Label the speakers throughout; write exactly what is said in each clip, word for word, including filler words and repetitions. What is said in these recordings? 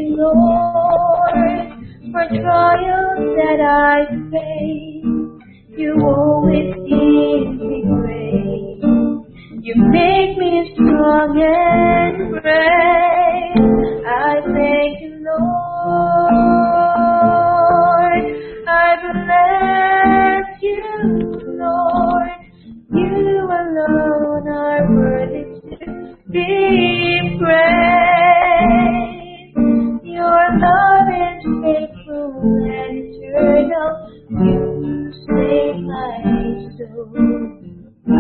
Speaker 1: you, Lord, for trials that I face. You always give me grace. You make me strong and brave. I thank you, Lord. I bless you, Lord. You alone are worthy to be praised. Your love is faithful and eternal. You save my soul. I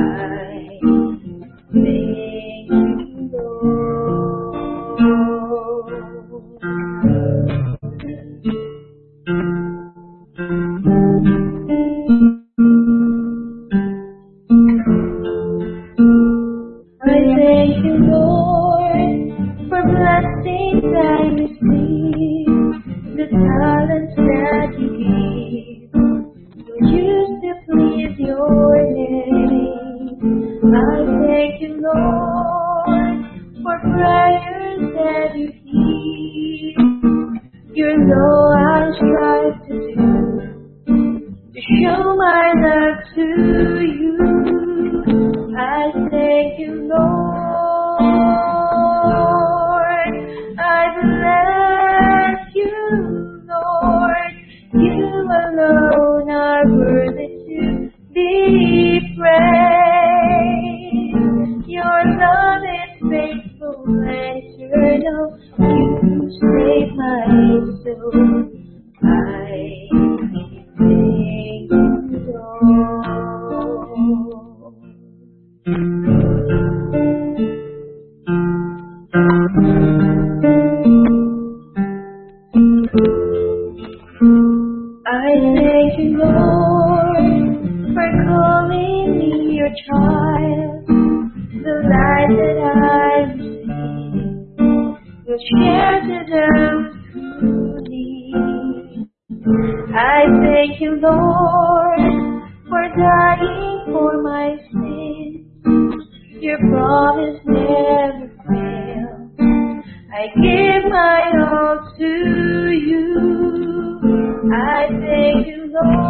Speaker 1: thank you, Lord. I thank you, Lord, for blessings I receive, the talents that you give, to use to please your name. I thank you, Lord, for prayers that you hear. You know I strive to do, to show my love to you. I thank you, Lord. I bless you, Lord. You alone are worthy to be praised. Your love is faithful and eternal. You save my soul. I thank you, Lord. I thank you, Lord, for calling me your child. The light that I receive will share to those who need. I thank you, Lord, for dying for my sins. Your promise never fails. I give my all to you. I thank you,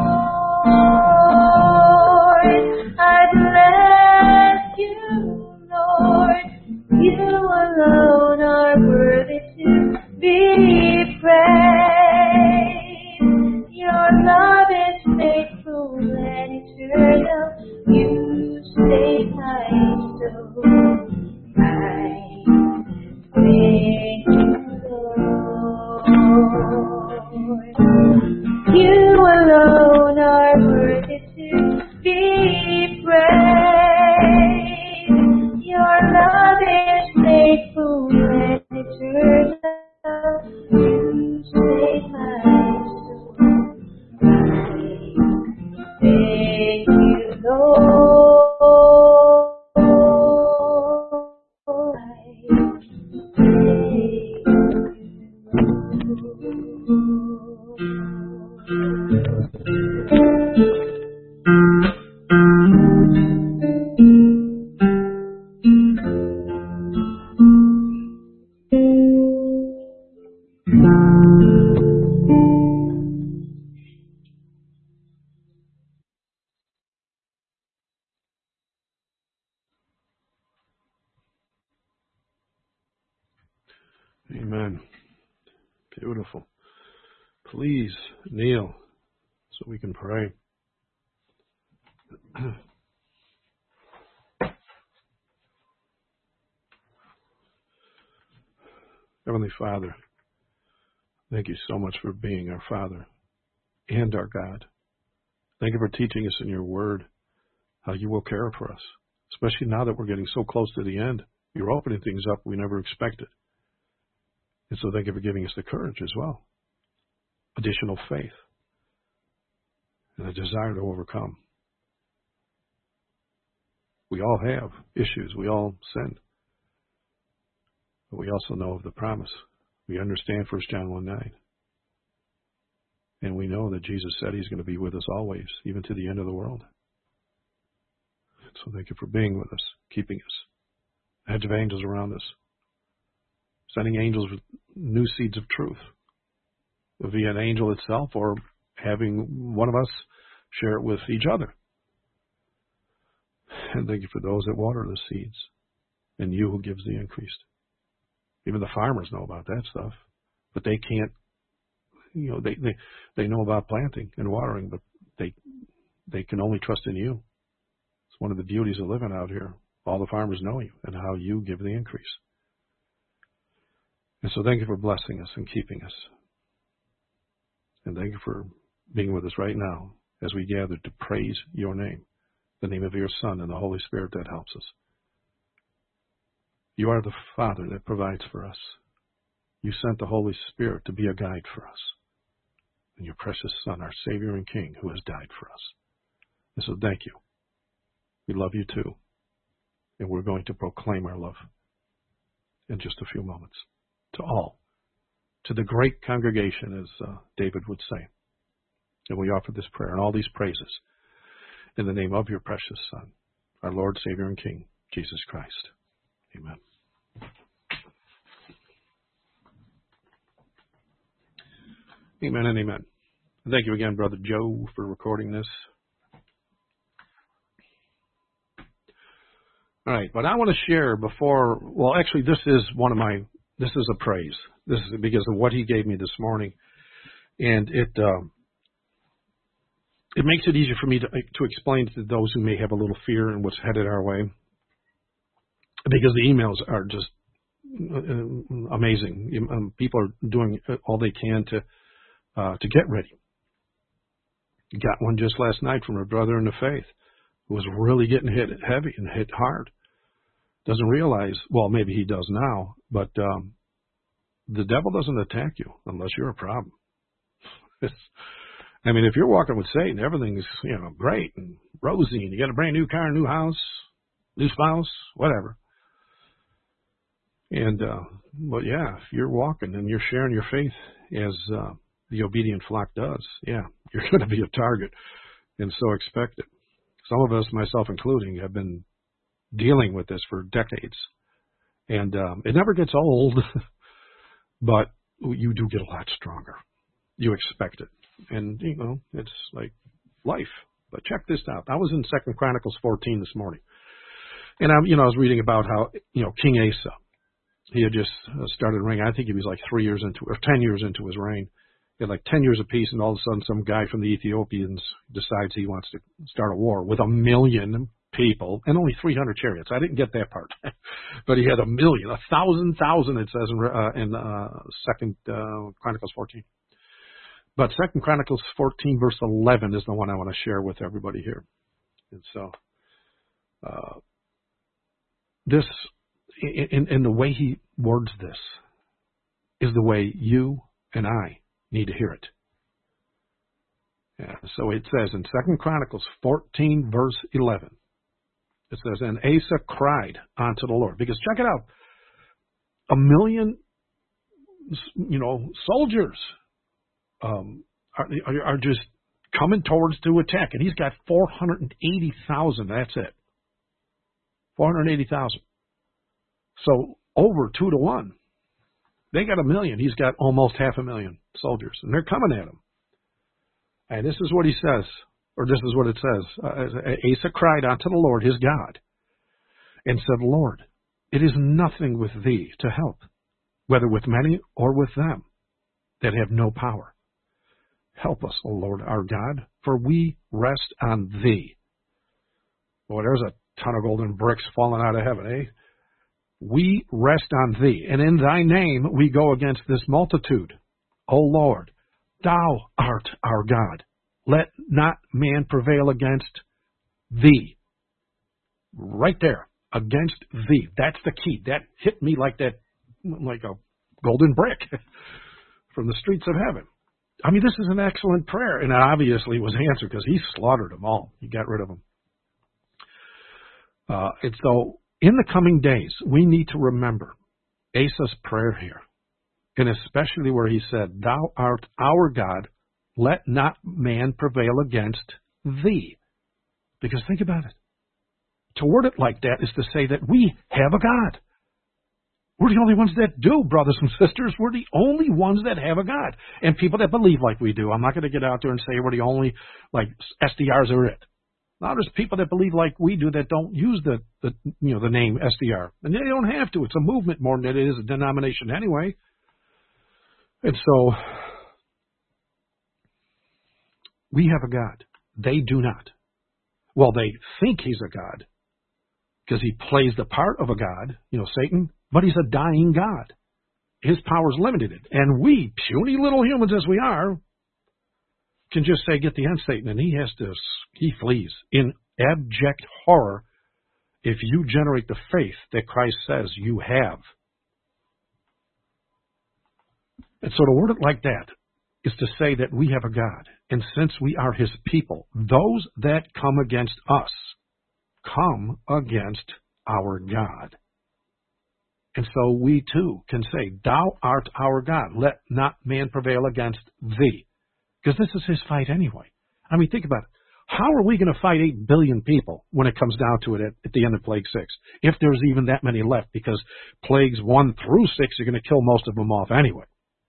Speaker 1: Lord. I bless you, Lord. You alone are worthy to be praised. Your love is faithful and eternal. You save my soul. I thank you, Lord. You alone are worthy to be praised. Your love is faithful and eternal. You save my soul. Thank you, Lord.
Speaker 2: Amen. Beautiful. Please kneel so we can pray. Heavenly Father, thank you so much for being our Father and our God. Thank you for teaching us in your word how you will care for us, especially now that we're getting so close to the end. You're opening things up we never expected. And so thank you for giving us the courage as well, additional faith, and a desire to overcome. We all have issues. We all sin. But we also know of the promise. We understand First John one nine. And we know that Jesus said he's going to be with us always, even to the end of the world. So thank you for being with us, keeping us. A hedge of angels around us. sending angels with new seeds of truth via an angel itself, or having one of us share it with each other. And thank you for those that water the seeds, and you who gives the increase. Even the farmers know about that stuff, but they can't, you know, they, they, they know about planting and watering, but they they can only trust in you. It's one of the beauties of living out here. All the farmers know you and how you give the increase. And so thank you for blessing us and keeping us. And thank you for being with us right now as we gather to praise your name, the name of your Son and the Holy Spirit that helps us. You are the Father that provides for us. You sent the Holy Spirit to be a guide for us. And your precious Son, our Savior and King, who has died for us. And so thank you. We love you too. And we're going to proclaim our love in just a few moments to all, to the great congregation, as uh, David would say. And we offer this prayer and all these praises in the name of your precious Son, our Lord, Savior, and King, Jesus Christ. Amen. Amen and amen. Thank you again, Brother Joe, for recording this. All right, but I want to share before, well, actually, this is one of my, this is a praise. This is because of what he gave me this morning. And it uh, it makes it easier for me to, to explain to those who may have a little fear in what's headed our way. Because the emails are just amazing. Um, people are doing all they can to uh, to get ready. Got one just last night from a brother in the faith who was really getting hit heavy and hit hard. Doesn't realize, well, maybe he does now, but um, the devil doesn't attack you unless you're a problem. It's, I mean, if you're walking with Satan, everything's, you know, great and rosy, and you got a brand new car, new house, new spouse, whatever. And, uh, but yeah, if you're walking and you're sharing your faith as uh, the obedient flock does, yeah, you're going to be a target, and so expect it. Some of us, myself including, have been dealing with this for decades. And um, it never gets old, but you do get a lot stronger. You expect it. And, you know, it's like life. But check this out. I was in Second Chronicles fourteen this morning. And, I'm, you know, I was reading about how, you know, King Asa, he had just started reigning. I think he was like three years into, or ten years into his reign. He had like ten years of peace, and all of a sudden some guy from the Ethiopians decides he wants to start a war with a million people and only three hundred chariots. I didn't get that part. But he had a million, a thousand, thousand, it says in, uh, in uh, Second uh, Chronicles fourteen. But Second Chronicles fourteen, verse eleven is the one I want to share with everybody here. And so, uh, this, in, in the way he words this, is the way you and I need to hear it. Yeah, so it says in Second Chronicles fourteen, verse eleven, it says, and Asa cried unto the Lord. Because check it out, a million, you know, soldiers um, are, are, are just coming towards to attack. And he's got four hundred eighty thousand, that's it. four hundred eighty thousand. So over two to one. They got a million. He's got almost half a million soldiers, and they're coming at him. And this is what he says, or this is what it says. Uh, Asa cried unto the Lord his God, and said, Lord, it is nothing with thee to help, whether with many or with them that have no power. Help us, O Lord our God, for we rest on thee. Boy, there's a ton of golden bricks falling out of heaven, eh? We rest on thee, and in thy name we go against this multitude. O Lord, thou art our God. Let not man prevail against thee. Right there, against thee. That's the key. That hit me like that, like a golden brick from the streets of heaven. I mean, this is an excellent prayer, and it obviously was answered because he slaughtered them all. He got rid of them. Uh, and so, in the coming days, we need to remember Asa's prayer here, and especially where he said, thou art our God, let not man prevail against thee. Because think about it. To word it like that is to say that we have a God. We're the only ones that do, brothers and sisters. We're the only ones that have a God. And people that believe like we do. I'm not going to get out there and say we're the only, like, S D Rs are it. Now, there's people that believe like we do that don't use the, the you know, the name S D R. And they don't have to. It's a movement more than it is a denomination anyway. And so, we have a God. They do not. Well, they think he's a God because he plays the part of a God, you know, Satan, but he's a dying God. His power is limited. And we, puny little humans as we are, can just say, get the end, Satan, and he has to, he flees in abject horror if you generate the faith that Christ says you have. And so to word it like that is to say that we have a God. And since we are his people, those that come against us come against our God. And so we too can say, thou art our God. Let not man prevail against thee. Because this is his fight anyway. I mean, think about it. How are we going to fight eight billion people when it comes down to it at, at the end of Plague six? If there's even that many left, because Plagues one through six are going to kill most of them off anyway.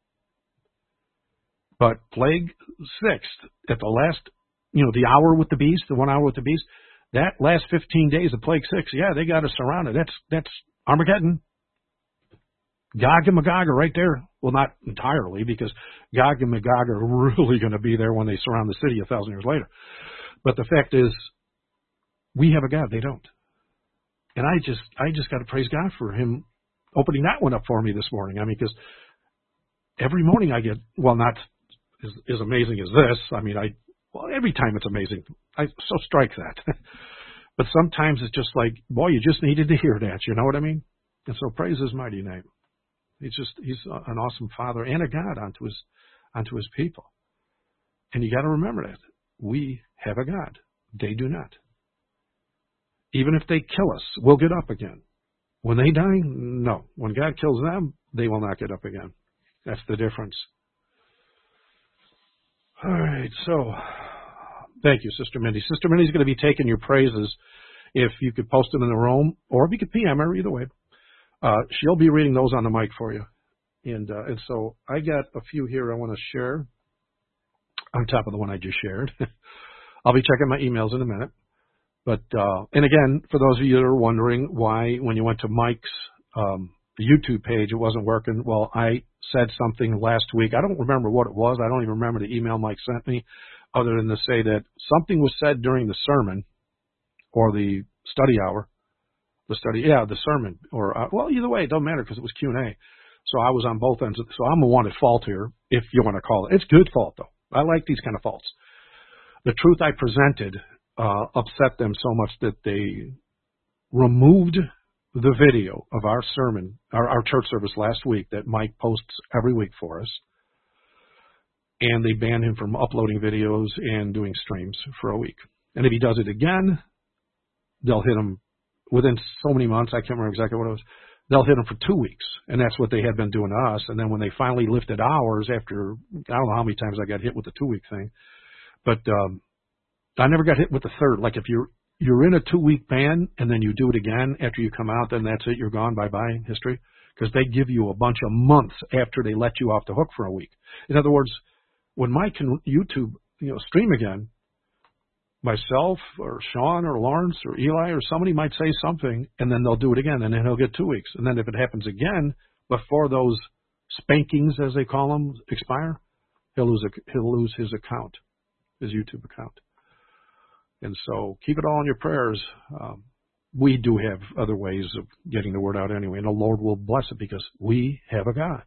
Speaker 2: But Plague six, at the last, you know, the hour with the beast, the one hour with the beast, that last fifteen days of Plague six, yeah, they got us surrounded. That's, that's Armageddon. Gog and Magog are right there. Well, not entirely, because Gog and Magog are really going to be there when they surround the city a thousand years later. But the fact is, we have a God. They don't. And I just, I just got to praise God for him opening that one up for me this morning. I mean, because every morning I get, well, not as, as amazing as this. I mean, I, well, every time it's amazing. I so strike that. But sometimes it's just like, boy, you just needed to hear that. You know what I mean? And so praise his mighty name. He's just, he's an awesome father and a God unto his, unto his people. And you got to remember that. We have a God. They do not. Even if they kill us, we'll get up again. When they die, no. When God kills them, they will not get up again. That's the difference. All right, so thank you, Sister Mindy. Sister Mindy's going to be taking your praises if you could post them in the room, or if you could P M her, either way. Uh, she'll be reading those on the mic for you. And uh, and so I got a few here I want to share on top of the one I just shared. I'll be checking my emails in a minute. But, uh, and again, for those of you that are wondering why when you went to Mike's um, YouTube page it wasn't working, well, I said something last week. I don't remember what it was. I don't even remember the email Mike sent me, other than to say that something was said during the sermon or the study hour. The study, yeah, the sermon, or, uh, well, either way, it doesn't matter because it was Q and A. So I was on both ends. So I'm the one at fault here, if you want to call it. It's good fault, though. I like these kind of faults. The truth I presented uh, upset them so much that they removed the video of our sermon, our, our church service last week that Mike posts every week for us. And they banned him from uploading videos and doing streams for a week. And if he does it again, they'll hit him within so many months. I can't remember exactly what it was. They'll hit him for two weeks. And that's what they had been doing to us. And then when they finally lifted ours after, I don't know how many times I got hit with the two-week thing. But um, I never got hit with the third. Like if you're you're in a two-week ban and then you do it again after you come out, then that's it. You're gone. Bye-bye history. Because they give you a bunch of months after they let you off the hook for a week. In other words, when Mike can YouTube, you know, stream again, myself or Sean or Lawrence or Eli or somebody might say something, and then they'll do it again, and then he'll get two weeks. And then if it happens again before those spankings, as they call them, expire, he'll lose a, he'll lose his account, his YouTube account. And so keep it all in your prayers. Um, we do have other ways of getting the word out anyway, and the Lord will bless it because we have a God.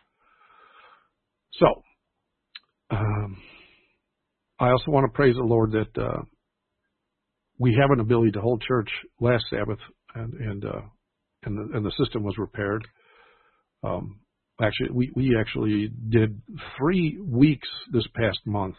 Speaker 2: So, um, I also want to praise the Lord that uh, we have an ability to hold church last Sabbath, and and uh, and, the, and the system was repaired. Um, actually, we, we actually did three weeks this past month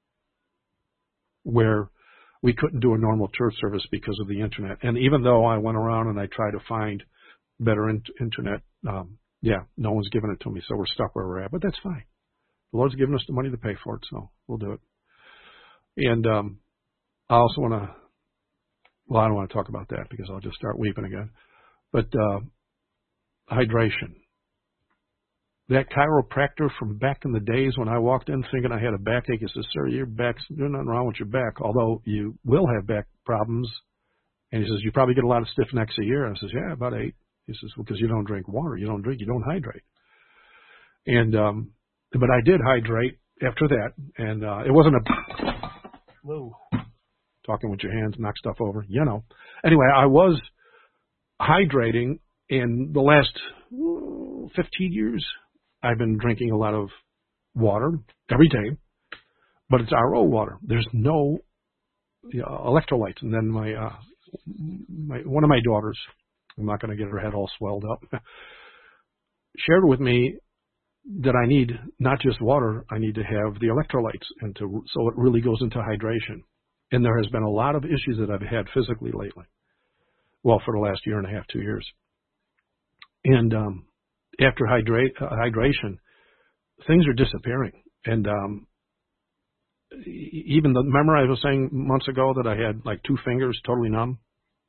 Speaker 2: where we couldn't do a normal church service because of the internet. And even though I went around and I tried to find better in, internet, um, yeah, no one's giving it to me, so we're stuck where we're at. But that's fine. The Lord's given us the money to pay for it, so we'll do it. And um, I also want to, well, I don't want to talk about that because I'll just start weeping again. But uh, hydration. That chiropractor from back in the days when I walked in thinking I had a backache, he says, sir, your back's, there's nothing wrong with your back, although you will have back problems. And he says, you probably get a lot of stiff necks a year. And I says, yeah, about eight. He says, well, because you don't drink water. You don't drink, you don't hydrate. And, um, but I did hydrate after that. And, uh, it wasn't a, whoa, talking with your hands, knock stuff over, you know. Anyway, I was hydrating in the last fifteen years. I've been drinking a lot of water every day, but it's R O water. There's no you know, electrolytes. And then my, uh, my, one of my daughters, I'm not going to get her head all swelled up, shared with me that I need not just water, I need to have the electrolytes, and to, so it really goes into hydration. And there has been a lot of issues that I've had physically lately. Well, for the last year and a half, two years. And um, after hydrate, uh, hydration, things are disappearing. And um, even the, remember I was saying months ago that I had like two fingers totally numb?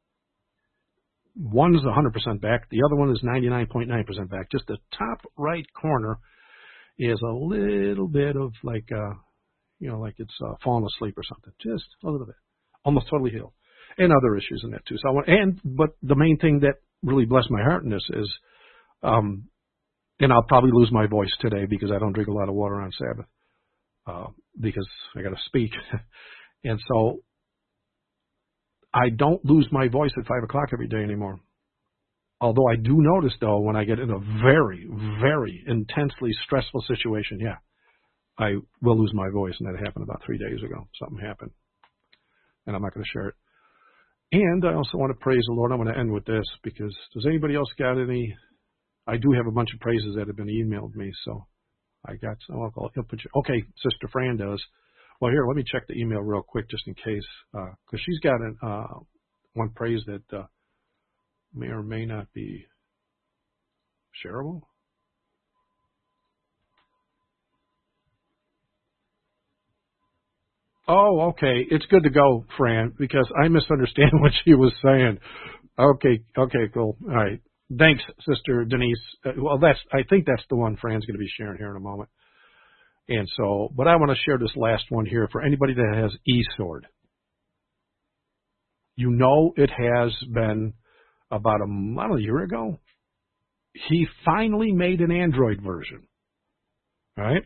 Speaker 2: One's one hundred percent back. The other one is ninety-nine point nine percent back. Just the top right corner is a little bit of like, uh, you know, like it's uh, fallen asleep or something. Just a little bit. Almost totally healed. And other issues in that too. So I want, and, but the main thing that really blessed my heart in this is, um, and I'll probably lose my voice today because I don't drink a lot of water on Sabbath, uh, because I got to speak. And so I don't lose my voice at five o'clock every day anymore. Although I do notice though, when I get in a very, very intensely stressful situation, yeah, I will lose my voice. And that happened about three days ago. Something happened and I'm not going to share it. And I also want to praise the Lord. I'm going to end with this because does anybody else got any? I do have a bunch of praises that have been emailed me, so I got some. I'll, I'll put you, okay, Sister Fran does. Well, here, let me check the email real quick just in case, because uh, she's got an, uh, one praise that uh, may or may not be shareable. Oh, okay. It's good to go, Fran, because I misunderstand what she was saying. Okay, okay, cool. All right. Thanks, Sister Denise. Uh, well, that's I think that's the one Fran's going to be sharing here in a moment. And so, but I want to share this last one here for anybody that has eSword. You know, it has been about a, I don't know, a year ago. He finally made an Android version, right?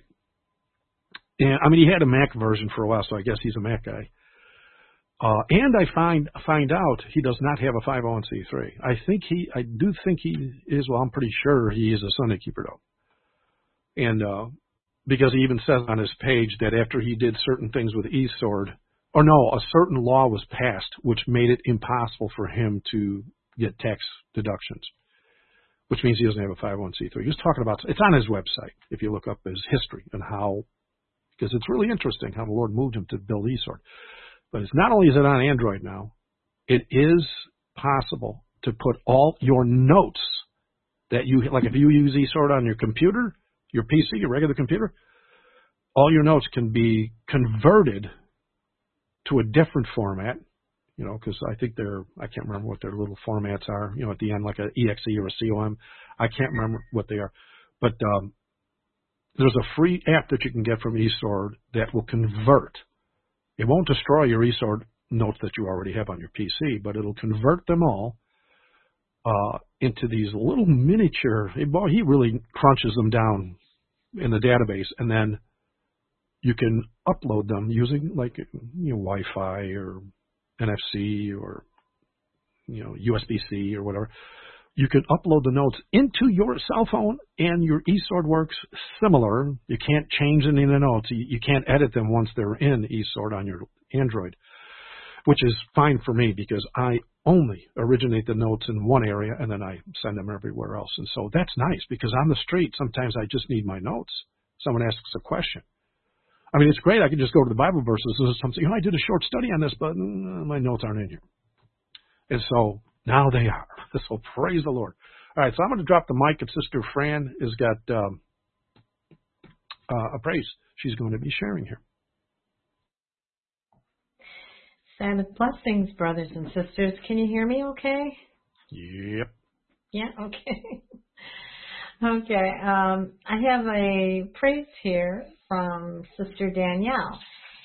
Speaker 2: And I mean, he had a Mac version for a while, so I guess he's a Mac guy. Uh, and I find find out he does not have a five oh one c three. I think he, I do think he is. Well, I'm pretty sure he is a Sunday keeper though, and uh, because he even says on his page that after he did certain things with eSword, or no, a certain law was passed which made it impossible for him to get tax deductions, which means he doesn't have a five oh one c three. He was talking about it's on his website if you look up his history and how. Because it's really interesting how the Lord moved him to build eSword. But it's not only is it on Android now, it is possible to put all your notes that you, like if you use eSword on your computer, your P C, your regular computer, all your notes can be converted to a different format, you know, because I think they're, I can't remember what their little formats are, you know, at the end, like an E X E or a C O M. I can't remember what they are. But, um, there's a free app that you can get from eSword that will convert. It won't destroy your eSword notes that you already have on your P C, but it'll convert them all uh, into these little miniature. Boy, he really crunches them down in the database, and then you can upload them using like you know Wi-Fi or N F C or you know U S B C or whatever. You can upload the notes into your cell phone, and your eSword works similar. You can't change any of the notes. You, you can't edit them once they're in eSword on your Android, which is fine for me because I only originate the notes in one area, and then I send them everywhere else. And so that's nice because on the street, sometimes I just need my notes. Someone asks a question. I mean, it's great. I can just go to the Bible verses and something. You know, I did a short study on this, but uh, my notes aren't in here. And so now they are. So praise the Lord. All right, so I'm going to drop the mic, and Sister Fran has got um, uh, a praise she's going to be sharing here.
Speaker 1: Sabbath blessings, brothers and sisters. Can you hear me okay?
Speaker 2: Yep.
Speaker 1: Yeah, okay. Okay, um, I have a praise here from Sister Danielle.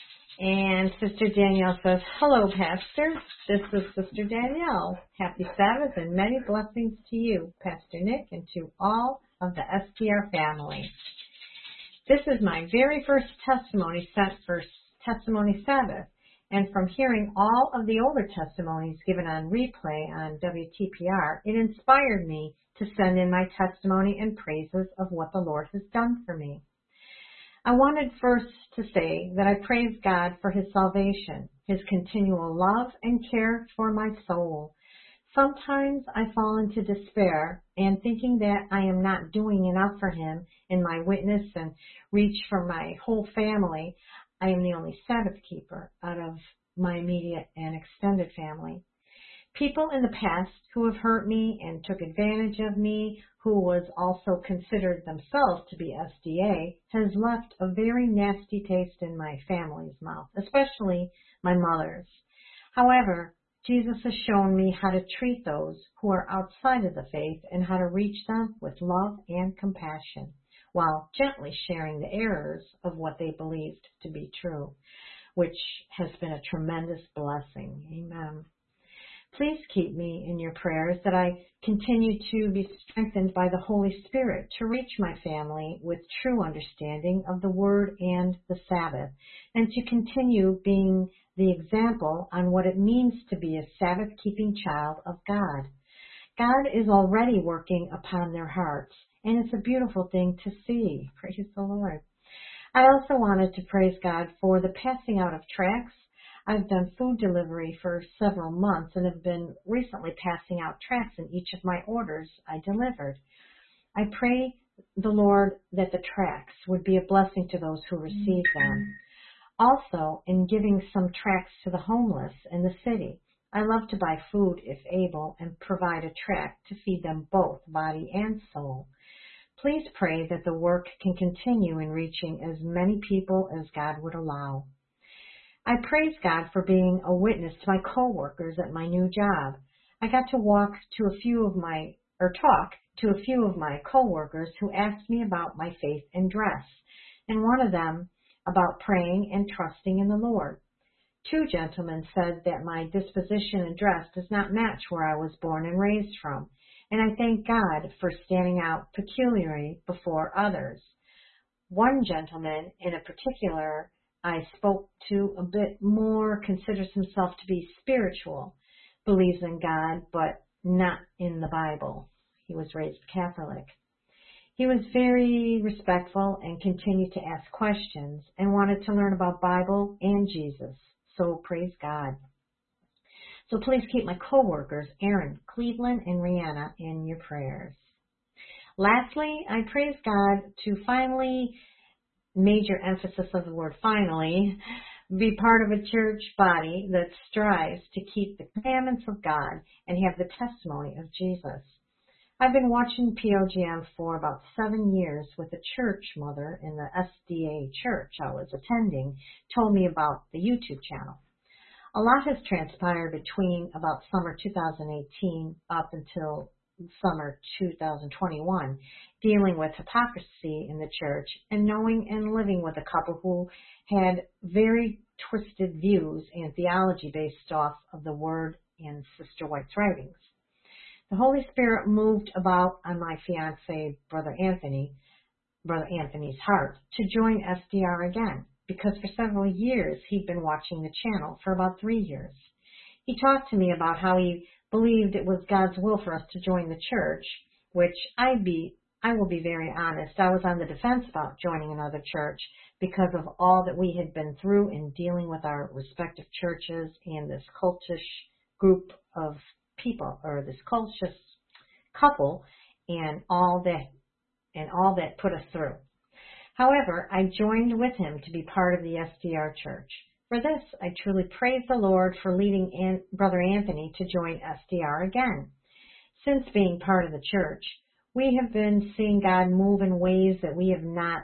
Speaker 1: And Sister Danielle says, hello, Pastor. This is Sister Danielle. Happy Sabbath and many blessings to you, Pastor Nick, and to all of the S T R family. This is my very first testimony sent for Testimony Sabbath. And from hearing all of the older testimonies given on replay on W T P R, it inspired me to send in my testimony and praises of what the Lord has done for me. I wanted first to say that I praise God for His salvation, His continual love and care for my soul. Sometimes I fall into despair and thinking that I am not doing enough for Him in my witness and reach for my whole family. I am the only Sabbath keeper out of my immediate and extended family. People in the past who have hurt me and took advantage of me, who was also considered themselves to be S D A, has left a very nasty taste in my family's mouth, especially my mother's. However, Jesus has shown me how to treat those who are outside of the faith and how to reach them with love and compassion, while gently sharing the errors of what they believed to be true, which has been a tremendous blessing. Amen. Please keep me in your prayers that I continue to be strengthened by the Holy Spirit to reach my family with true understanding of the Word and the Sabbath, and to continue being the example on what it means to be a Sabbath-keeping child of God. God is already working upon their hearts, and it's a beautiful thing to see. Praise the Lord. I also wanted to praise God for the passing out of tracts. I've done food delivery for several months and have been recently passing out tracts in each of my orders I delivered. I pray the Lord that the tracts would be a blessing to those who receive them. Also, in giving some tracts to the homeless in the city, I love to buy food if able and provide a tract to feed them both body and soul. Please pray that the work can continue in reaching as many people as God would allow. I praise God for being a witness to my coworkers at my new job. I got to walk to a few of my, or talk to a few of my coworkers who asked me about my faith and dress, and one of them about praying and trusting in the Lord. Two gentlemen said that my disposition and dress does not match where I was born and raised from, and I thank God for standing out peculiarly before others. One gentleman in a particular I spoke to a bit more considers himself to be spiritual, believes in God, but not in the Bible. He was raised Catholic. He was very respectful and continued to ask questions and wanted to learn about Bible and Jesus. So praise God. So please keep my co-workers, Aaron, Cleveland, and Rihanna, in your prayers. Lastly, I praise God to finally, major emphasis of the word finally, be part of a church body that strives to keep the commandments of God and have the testimony of Jesus. I've been watching P O G M for about seven years with a church mother in the S D A church I was attending told me about the YouTube channel. A lot has transpired between about summer two thousand eighteen up until summer two thousand twenty-one, dealing with hypocrisy in the church and knowing and living with a couple who had very twisted views and theology based off of the Word and Sister White's writings. The Holy Spirit moved about on my fiancé, Brother Anthony, Brother Anthony's heart to join S D R again, because for several years he'd been watching the channel for about three years. He talked to me about how he believed it was God's will for us to join the church, which I be I will be very honest, I was on the defense about joining another church because of all that we had been through in dealing with our respective churches and this cultish group of people, or this cultish couple, and all that and all that put us through. However, I joined with him to be part of the S D R church. For this, I truly praise the Lord for leading An- Brother Anthony to join S D R again. Since being part of the church, we have been seeing God move in ways that we have not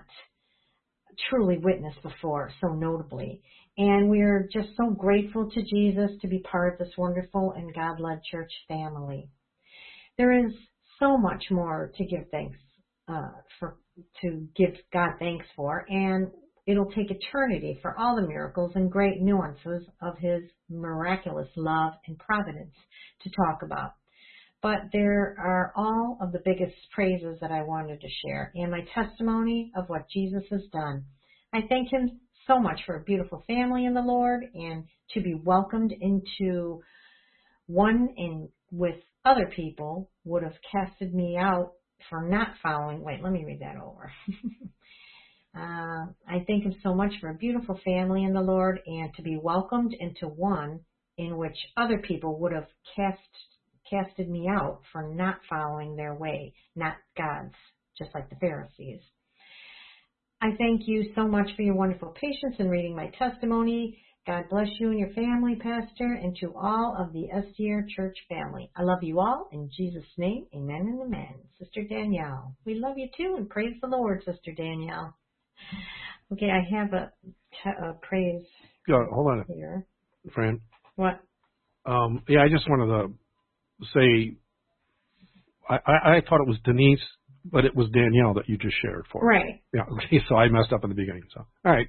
Speaker 1: truly witnessed before, so notably. And we are just so grateful to Jesus to be part of this wonderful and God-led church family. There is so much more to give thanks uh, for to give God thanks for, and it'll take eternity for all the miracles and great nuances of His miraculous love and providence to talk about. But there are all of the biggest praises that I wanted to share, and my testimony of what Jesus has done. I thank Him so much for a beautiful family in the Lord, and to be welcomed into one and with other people would have casted me out for not following. Wait, let me read that over. uh, I thank Him so much for a beautiful family in the Lord, and to be welcomed into one in which other people would have cast casted me out for not following their way, not God's, just like the Pharisees. I thank you so much for your wonderful patience in reading my testimony. God bless you and your family, Pastor, and to all of the S D R Church family. I love you all. In Jesus' name, amen and amen. Sister Danielle, we love you too, and praise the Lord, Sister Danielle. Okay, I have a, a praise
Speaker 2: Yeah, hold on,
Speaker 1: here.
Speaker 2: Fran.
Speaker 1: What?
Speaker 2: Um, yeah, I just wanted to say, I, I, I thought it was Denise, but it was Danielle that you just shared for.
Speaker 1: Right.
Speaker 2: Yeah, okay, so I messed up in the beginning. So, all right.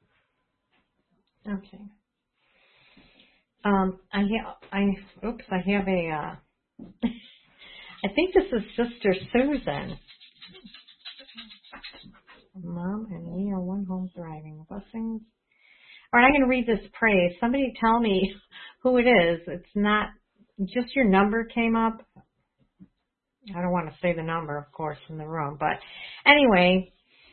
Speaker 1: Okay. Um, I have, I, oops, I have a, uh, I think this is Sister Susan. Mom and we are one home thriving. Blessings. All right, I'm going to read this praise. Somebody tell me who it is. It's not, just your number came up. I don't want to say the number, of course, in the room. But anyway,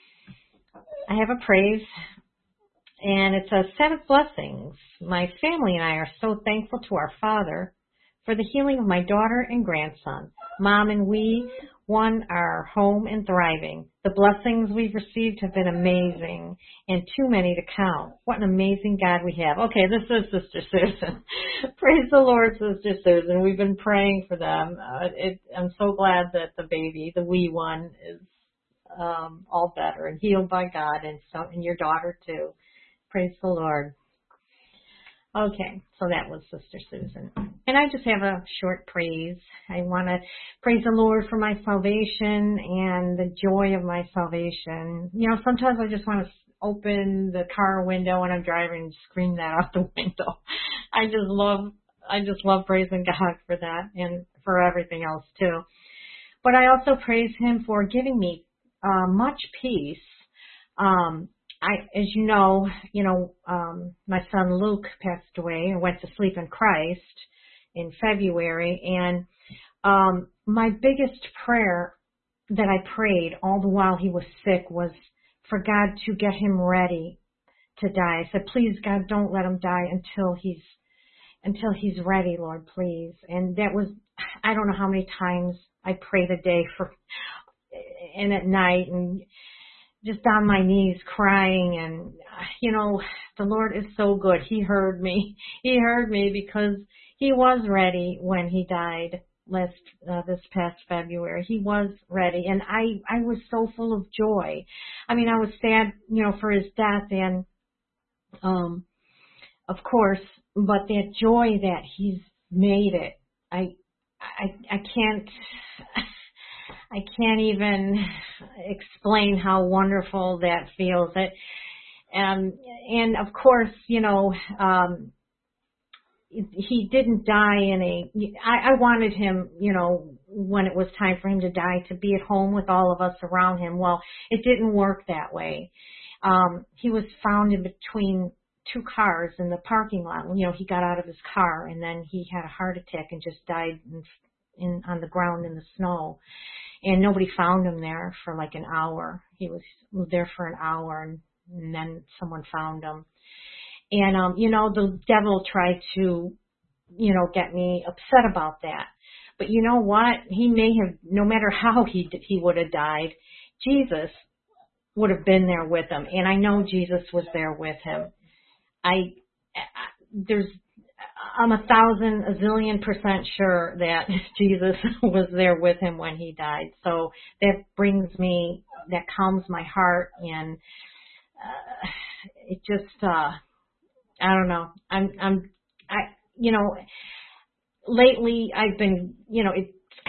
Speaker 1: I have a praise. And it says, seventh blessings. My family and I are so thankful to our Father for the healing of my daughter and grandson. Mom and we, one, are home and thriving. The blessings we've received have been amazing and too many to count. What an amazing God we have. Okay, this is Sister Susan. Praise the Lord, Sister Susan. We've been praying for them. Uh, it, I'm so glad that the baby, the wee one, is um, all better and healed by God, and so and your daughter too. Praise the Lord. Okay, so that was Sister Susan. And I just have a short praise. I want to praise the Lord for my salvation and the joy of my salvation. You know, sometimes I just want to open the car window when I'm driving and scream that out the window. I just love, I just love praising God for that and for everything else too. But I also praise Him for giving me uh, much peace. Um, I, as you know, you know, um, my son Luke passed away and went to sleep in Christ in February. And um, my biggest prayer that I prayed all the while he was sick was for God to get him ready to die. I said, please, God, don't let him die until he's until he's ready, Lord, please. And that was, I don't know how many times I prayed a day for, and at night, and just on my knees crying. And, you know, the Lord is so good. He heard me. He heard me because he was ready when he died last, uh, this past February. He was ready. And I, I was so full of joy. I mean, I was sad, you know, for his death and, um, of course, but that joy that he's made it, I, I, I can't, I can't even explain how wonderful that feels. It, um, and of course, you know, um, he didn't die in a, I, I wanted him, you know, when it was time for him to die, to be at home with all of us around him. Well, it didn't work that way. Um, he was found in between two cars in the parking lot. You know, he got out of his car and then he had a heart attack and just died in, in on the ground in the snow. And nobody found him there for like an hour. He was there for an hour, and, and then someone found him. And, um, you know, the devil tried to, you know, get me upset about that. But you know what? He may have, no matter how he he would have died, Jesus would have been there with him. And I know Jesus was there with him. I, there's, I'm a thousand, a zillion percent sure that Jesus was there with him when he died. So that brings me, that calms my heart, and uh, it just, uh, I don't know. I'm, I'm, I, you know, lately I've been, you know, it's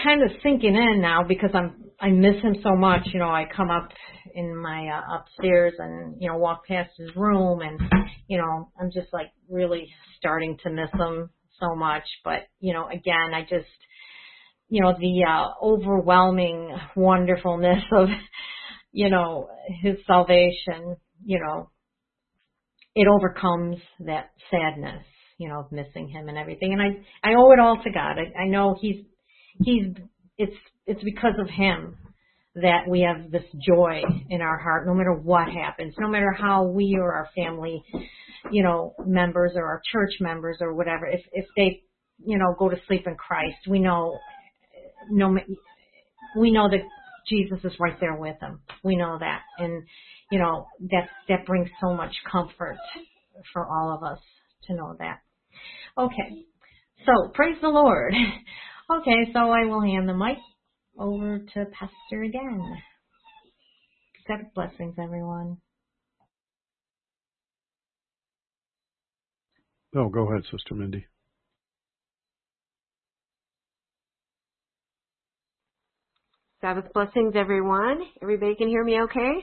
Speaker 1: kind of sinking in now because I'm I miss him so much. You know, I come up in my uh, upstairs and you know walk past his room, and you know I'm just like really starting to miss him so much. But you know, again, I just you know the uh, overwhelming wonderfulness of you know his salvation. You know, it overcomes that sadness. You know, of missing him and everything, and I I owe it all to God. I, I know he's he's it's it's because of him that we have this joy in our heart, no matter what happens, no matter how we or our family, you know, members or our church members or whatever, if if they, you know, go to sleep in Christ, we know, no, we know that Jesus is right there with them. We know that, and you know that that brings so much comfort for all of us to know that. Okay, so praise the Lord. Okay, so I will hand the mic over to Pastor again. God blessings, everyone.
Speaker 2: Oh, go ahead, Sister Mindy.
Speaker 3: Sabbath blessings, everyone. Everybody can hear me okay?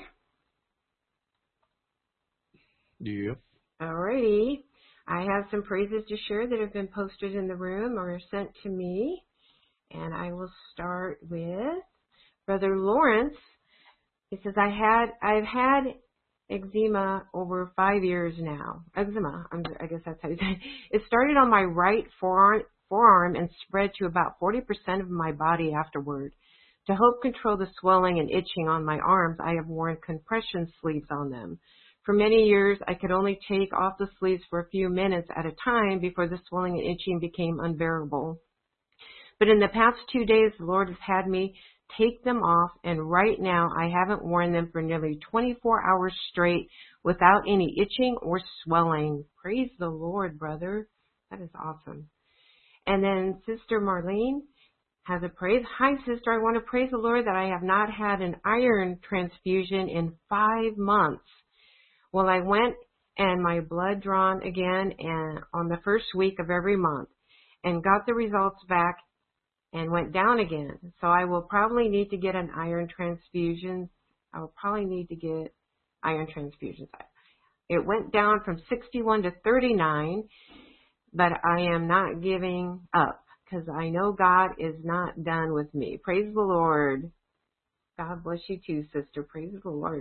Speaker 2: Yep.
Speaker 3: Alrighty. I have some praises to share that have been posted in the room or sent to me. And I will start with Brother Lawrence. He says, I had, I've had eczema over five years now. Eczema, I'm, I guess that's how you say it. It started on my right forearm, forearm and spread to about forty percent of my body afterward. To help control the swelling and itching on my arms, I have worn compression sleeves on them. For many years, I could only take off the sleeves for a few minutes at a time before the swelling and itching became unbearable. But in the past two days, the Lord has had me take them off, and right now I haven't worn them for nearly twenty-four hours straight without any itching or swelling. Praise the Lord, brother. That is awesome. And then Sister Marlene has a praise. Hi, sister. I want to praise the Lord that I have not had an iron transfusion in five months. Well, I went and my blood drawn again and on the first week of every month and got the results back and went down again. So I will probably need to get an iron transfusion. I will probably need to get iron transfusions. It went down from sixty-one to thirty-nine, but I am not giving up because I know God is not done with me. Praise the Lord. God bless you too, sister. Praise the Lord.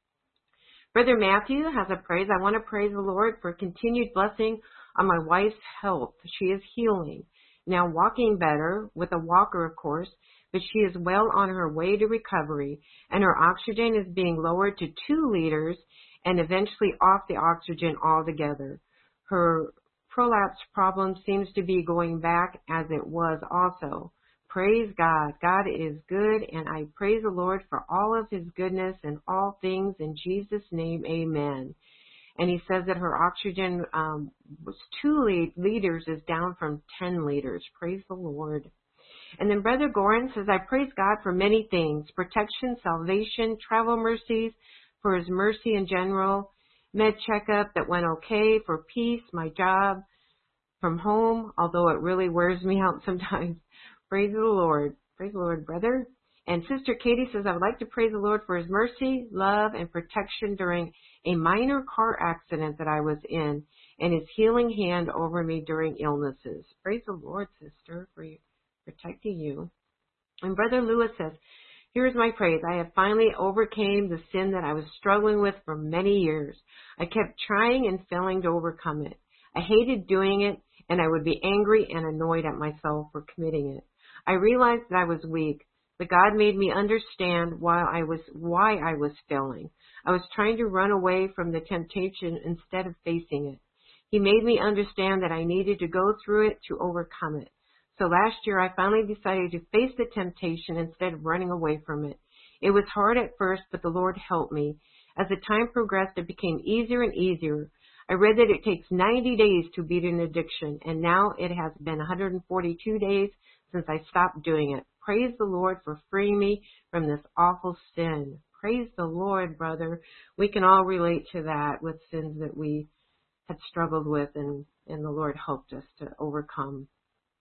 Speaker 3: Brother Matthew has a praise. I want to praise the Lord for continued blessing on my wife's health. She is healing. Now walking better with a walker, of course, but she is well on her way to recovery, and her oxygen is being lowered to two liters and eventually off the oxygen altogether. Her prolapse problem seems to be going back as it was also. Praise God. God is good, and I praise the Lord for all of his goodness and all things in Jesus' name, amen. And he says that her oxygen um, was two liters is down from ten liters. Praise the Lord. And then Brother Gorin says, I praise God for many things, protection, salvation, travel mercies, for his mercy in general, med checkup that went okay, for peace, my job from home, although it really wears me out sometimes. Praise the Lord. Praise the Lord, brother. And Sister Katie says, I would like to praise the Lord for his mercy, love, and protection during a minor car accident that I was in, and his healing hand over me during illnesses. Praise the Lord, sister, for protecting you. And Brother Lewis says, here is my praise. I have finally overcame the sin that I was struggling with for many years. I kept trying and failing to overcome it. I hated doing it, and I would be angry and annoyed at myself for committing it. I realized that I was weak, but God made me understand why I was why I was failing. I was trying to run away from the temptation instead of facing it. He made me understand that I needed to go through it to overcome it. So last year, I finally decided to face the temptation instead of running away from it. It was hard at first, but the Lord helped me. As the time progressed, it became easier and easier. I read that it takes ninety days to beat an addiction, and now it has been one hundred forty-two days since I stopped doing it. Praise the Lord for freeing me from this awful sin. Praise the Lord, brother. We can all relate to that with sins that we had struggled with, and, and the Lord helped us to overcome.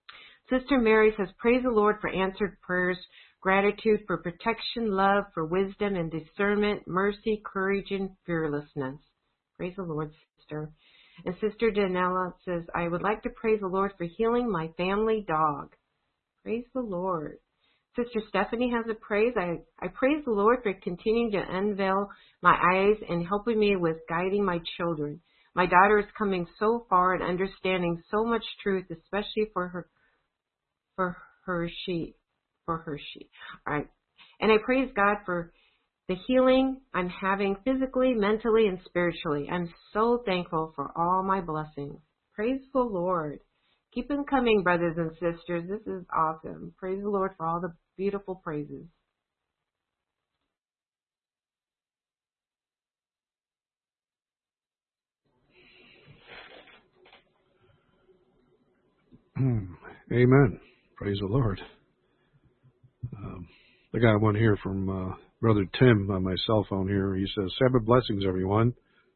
Speaker 3: Sister Mary says, praise the Lord for answered prayers, gratitude for protection, love for wisdom and discernment, mercy, courage, and fearlessness. Praise the Lord, sister. And Sister Danella says, I would like to praise the Lord for healing my family dog. Praise the Lord. Sister Stephanie has a praise. I, I praise the Lord for continuing to unveil my eyes and helping me with guiding my children. My daughter is coming so far and understanding so much truth, especially for her, for her she, for her she. All right. And I praise God for the healing I'm having physically, mentally, and spiritually. I'm so thankful for all my blessings. Praise the Lord. Keep them coming, brothers and sisters. This is awesome. Praise the Lord for all the beautiful praises.
Speaker 2: Amen. Praise the Lord. Um, I got one here from uh, Brother Tim on my cell phone here. He says, Sabbath blessings, everyone.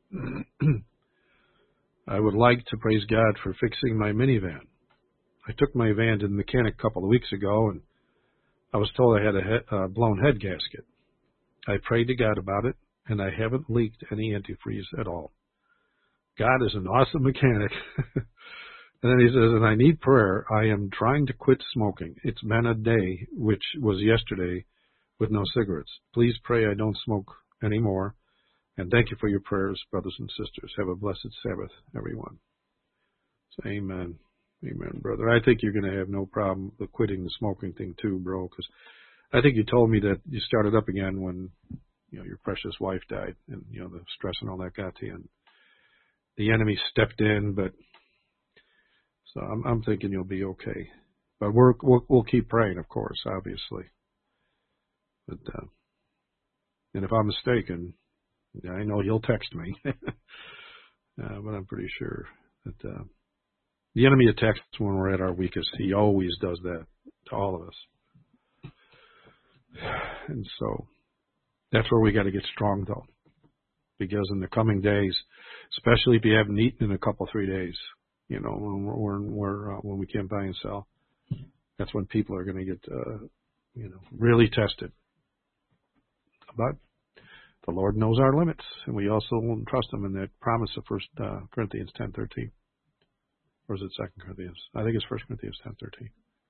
Speaker 2: I would like to praise God for fixing my minivan. I took my van to the mechanic a couple of weeks ago, and I was told I had a he- uh, blown head gasket. I prayed to God about it, and I haven't leaked any antifreeze at all. God is an awesome mechanic. And then he says, and I need prayer. I am trying to quit smoking. It's been a day, which was yesterday, with no cigarettes. Please pray I don't smoke anymore. And thank you for your prayers, brothers and sisters. Have a blessed Sabbath, everyone. So, amen. Amen, brother. I think you're going to have no problem with quitting the smoking thing too, bro, because I think you told me that you started up again when, you know, your precious wife died and, you know, the stress and all that got to you. And the enemy stepped in, but so I'm, I'm thinking you'll be okay. But we're, we'll, we'll keep praying, of course, obviously. But, uh, and if I'm mistaken, I know you'll text me. uh, but I'm pretty sure that uh, the enemy attacks when we're at our weakest. He always does that to all of us. And so that's where we got to get strong, though. Because in the coming days, especially if you haven't eaten in a couple, three days, you know, when we're, when, we're, uh, when we can't buy and sell, that's when people are going to get, uh, you know, really tested. But the Lord knows our limits, and we also won't trust Him in that promise of First uh, Corinthians ten thirteen. Or is it Second Corinthians? I think it's First Corinthians ten thirteen.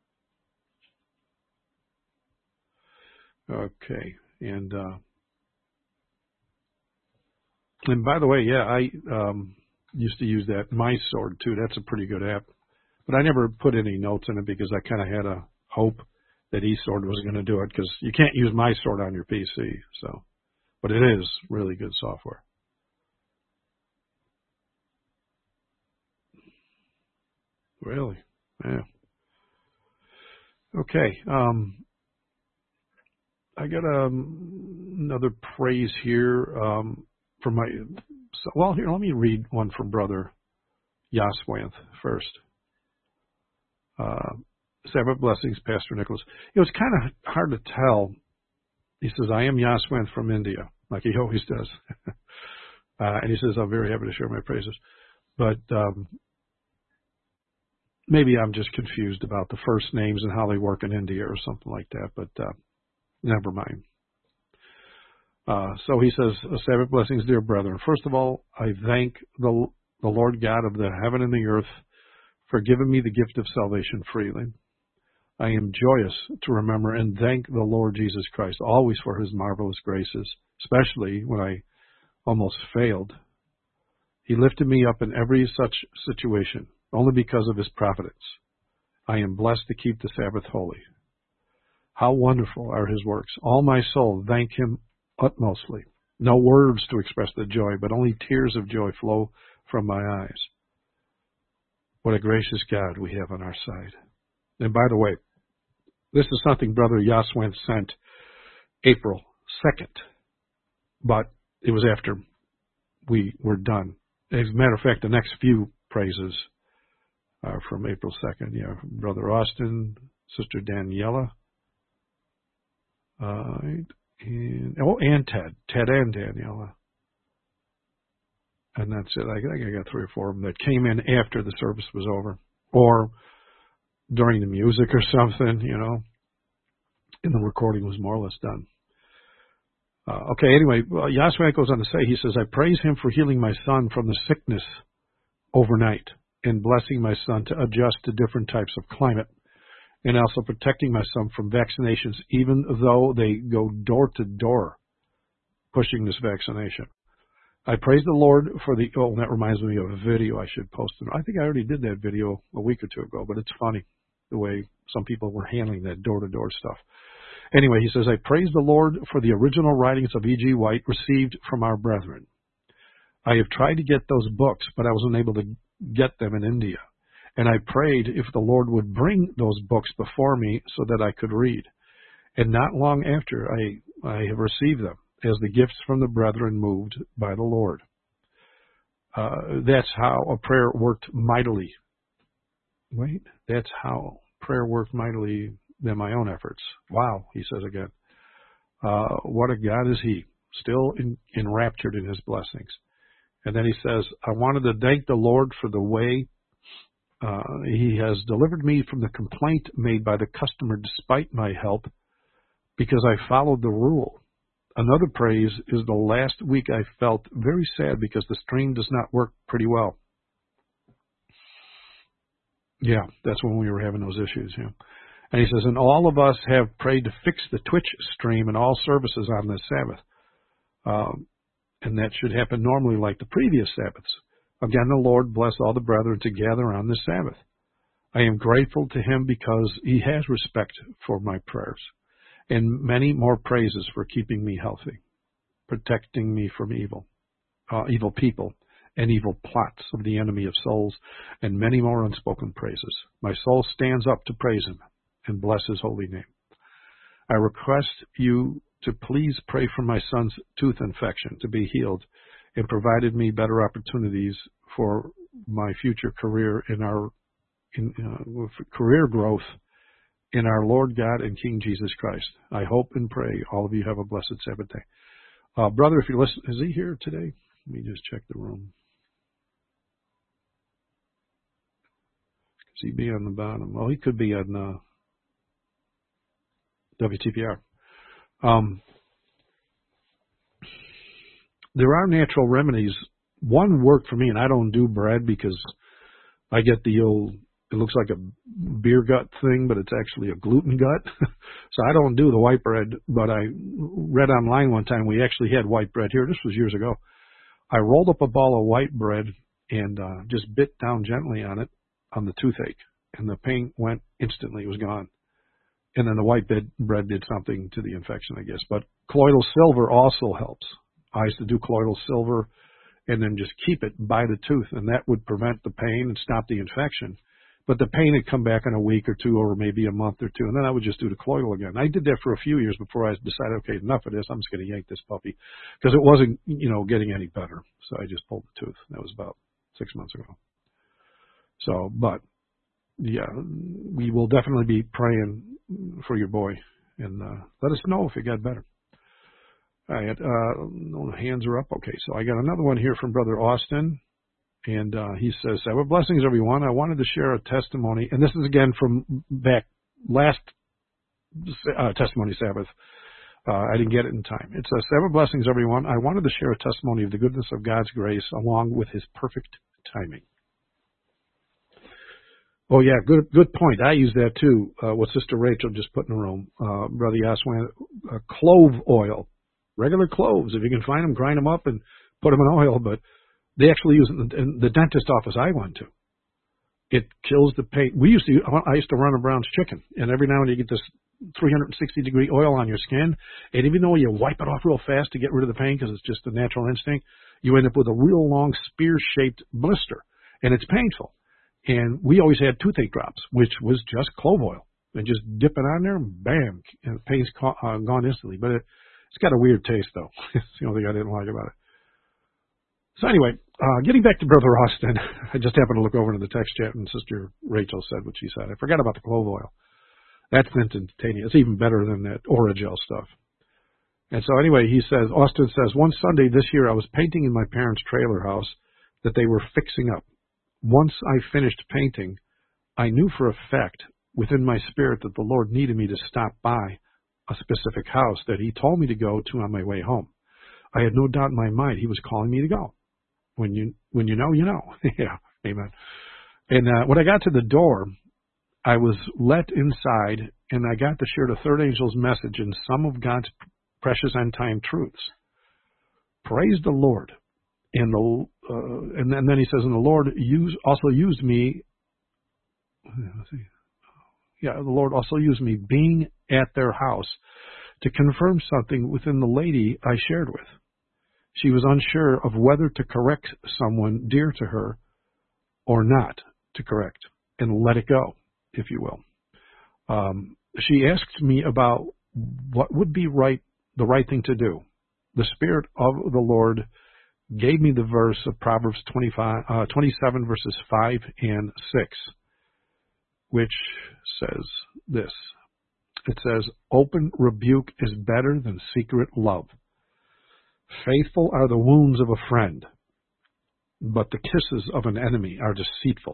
Speaker 2: Okay, and uh, and by the way, yeah, I um, used to use that My Sword too. That's a pretty good app, but I never put any notes in it because I kind of had a hope that eSword was going to do it, because you can't use My Sword on your P C. So, but it is really good software. Really, yeah. Okay. Um, I got um, another praise here um, from my. So, well, here, let me read one from Brother Yaswanth first. Uh, Sabbath blessings, Pastor Nicholas. It was kind of hard to tell. He says, I am Yaswanth from India, like he always does. uh, and he says, I'm very happy to share my praises. But um, maybe I'm just confused about the first names and how they work in India or something like that. But uh, never mind. Uh, so he says, Sabbath blessings, dear brethren. First of all, I thank the, the Lord God of the heaven and the earth for giving me the gift of salvation freely. I am joyous to remember and thank the Lord Jesus Christ always for His marvelous graces, especially when I almost failed. He lifted me up in every such situation, only because of His providence. I am blessed to keep the Sabbath holy. How wonderful are His works. All my soul thank Him utmostly. No words to express the joy, but only tears of joy flow from my eyes. What a gracious God we have on our side. And by the way, this is something Brother Yaswanth sent April second, but it was after we were done. As a matter of fact, the next few praises are from April second. Yeah, Brother Austin, Sister Daniela, uh, and, oh, and Ted, Ted and Daniela. And that's it. I think I got three or four of them that came in after the service was over, or during the music or something, you know, and the recording was more or less done. Uh, okay, anyway, well, Yaswant goes on to say, he says, I praise him for healing my son from the sickness overnight and blessing my son to adjust to different types of climate, and also protecting my son from vaccinations, even though they go door to door pushing this vaccination. I praise the Lord for the, oh, that reminds me of a video I should post. I think I already did that video a week or two ago, but it's funny the way some people were handling that door to door stuff. Anyway, he says, I praise the Lord for the original writings of E G White received from our brethren. I have tried to get those books, but I was unable to get them in India. And I prayed if the Lord would bring those books before me so that I could read. And not long after, I, I have received them as the gifts from the brethren moved by the Lord. Uh, that's how a prayer worked mightily. Wait, that's how prayer worked mightily than my own efforts. Wow, he says again. Uh, what a God is he, still in, enraptured in his blessings. And then he says, I wanted to thank the Lord for the way uh, he has delivered me from the complaint made by the customer despite my help, because I followed the rule. Another praise is the last week I felt very sad because the stream does not work pretty well. Yeah, that's when we were having those issues. Yeah. And he says, and all of us have prayed to fix the Twitch stream in all services on this Sabbath. Um, and that should happen normally like the previous Sabbaths. Again, the Lord bless all the brethren to gather on this Sabbath. I am grateful to him because he has respect for my prayers, and many more praises for keeping me healthy, protecting me from evil, uh, evil people, and evil plots of the enemy of souls, and many more unspoken praises. My soul stands up to praise him and bless his holy name. I request you to please pray for my son's tooth infection to be healed, and provided me better opportunities for my future career in our in, uh, career growth in our Lord God and King Jesus Christ. I hope and pray all of you have a blessed Sabbath day. Uh, brother, if you listen, is he here today? Let me just check the room. Could he be on the bottom? Oh, he could be on uh, W T P R. Um, there are natural remedies. One worked for me, and I don't do bread because I get the old, it looks like a beer gut thing, but it's actually a gluten gut. So I don't do the white bread, but I read online one time we actually had white bread here. This was years ago. I rolled up a ball of white bread and uh, just bit down gently on it, on the toothache, and the pain went instantly. It was gone. And then the white bread did something to the infection, I guess. But colloidal silver also helps. I used to do colloidal silver and then just keep it by the tooth, and that would prevent the pain and stop the infection. But the pain would come back in a week or two or maybe a month or two, and then I would just do the colloidal again. I did that for a few years before I decided, okay, enough of this. I'm just going to yank this puppy because it wasn't, you know, getting any better. So I just pulled the tooth. That was about six months ago. So, but, yeah, we will definitely be praying for your boy, and uh, let us know if it got better. All right, uh, no hands are up. Okay, so I got another one here from Brother Austin, and uh, he says, "Sabbath blessings, everyone. I wanted to share a testimony, and this is again from back last uh, testimony Sabbath. Uh, I didn't get it in time. It says, Sabbath blessings, everyone. I wanted to share a testimony of the goodness of God's grace along with his perfect timing." Oh, yeah, good good point. I use that, too, uh, what Sister Rachel just put in the room. Uh, Brother Yaswan, uh, clove oil, regular cloves. If you can find them, grind them up and put them in oil. But they actually use it in the dentist office I went to. It kills the pain. We used to, I used to run a Brown's Chicken, and every now and then you get this three hundred sixty degree oil on your skin, and even though you wipe it off real fast to get rid of the pain because it's just a natural instinct, you end up with a real long spear-shaped blister, and it's painful. And we always had toothache drops, which was just clove oil. And just dip it on there, and bam, and the pain's ca- uh, gone instantly. But it, it's got a weird taste, though. It's the only thing I didn't like about it. So anyway, uh, getting back to Brother Austin, I just happened to look over into the text chat, and Sister Rachel said what she said. I forgot about the clove oil. That's instantaneous. It's even better than that Oragel stuff. And so anyway, he says, Austin says, one Sunday this year I was painting in my parents' trailer house that they were fixing up. Once I finished painting, I knew for a fact within my spirit that the Lord needed me to stop by a specific house that he told me to go to on my way home. I had no doubt in my mind he was calling me to go. When you when you know, you know. Yeah, amen. And uh, when I got to the door, I was let inside, and I got to share the third angel's message and some of God's precious end-time truths. Praise the Lord. And the uh, and, then, and then he says, and the Lord use, also used me. Let's see. Yeah, the Lord also used me being at their house to confirm something within the lady I shared with. She was unsure of whether to correct someone dear to her or not to correct and let it go, if you will. Um, she asked me about what would be right, the right thing to do. The Spirit of the Lord gave me the verse of Proverbs twenty-five, uh, twenty-seven, verses five and six, which says this. It says, open rebuke is better than secret love. Faithful are the wounds of a friend, but the kisses of an enemy are deceitful.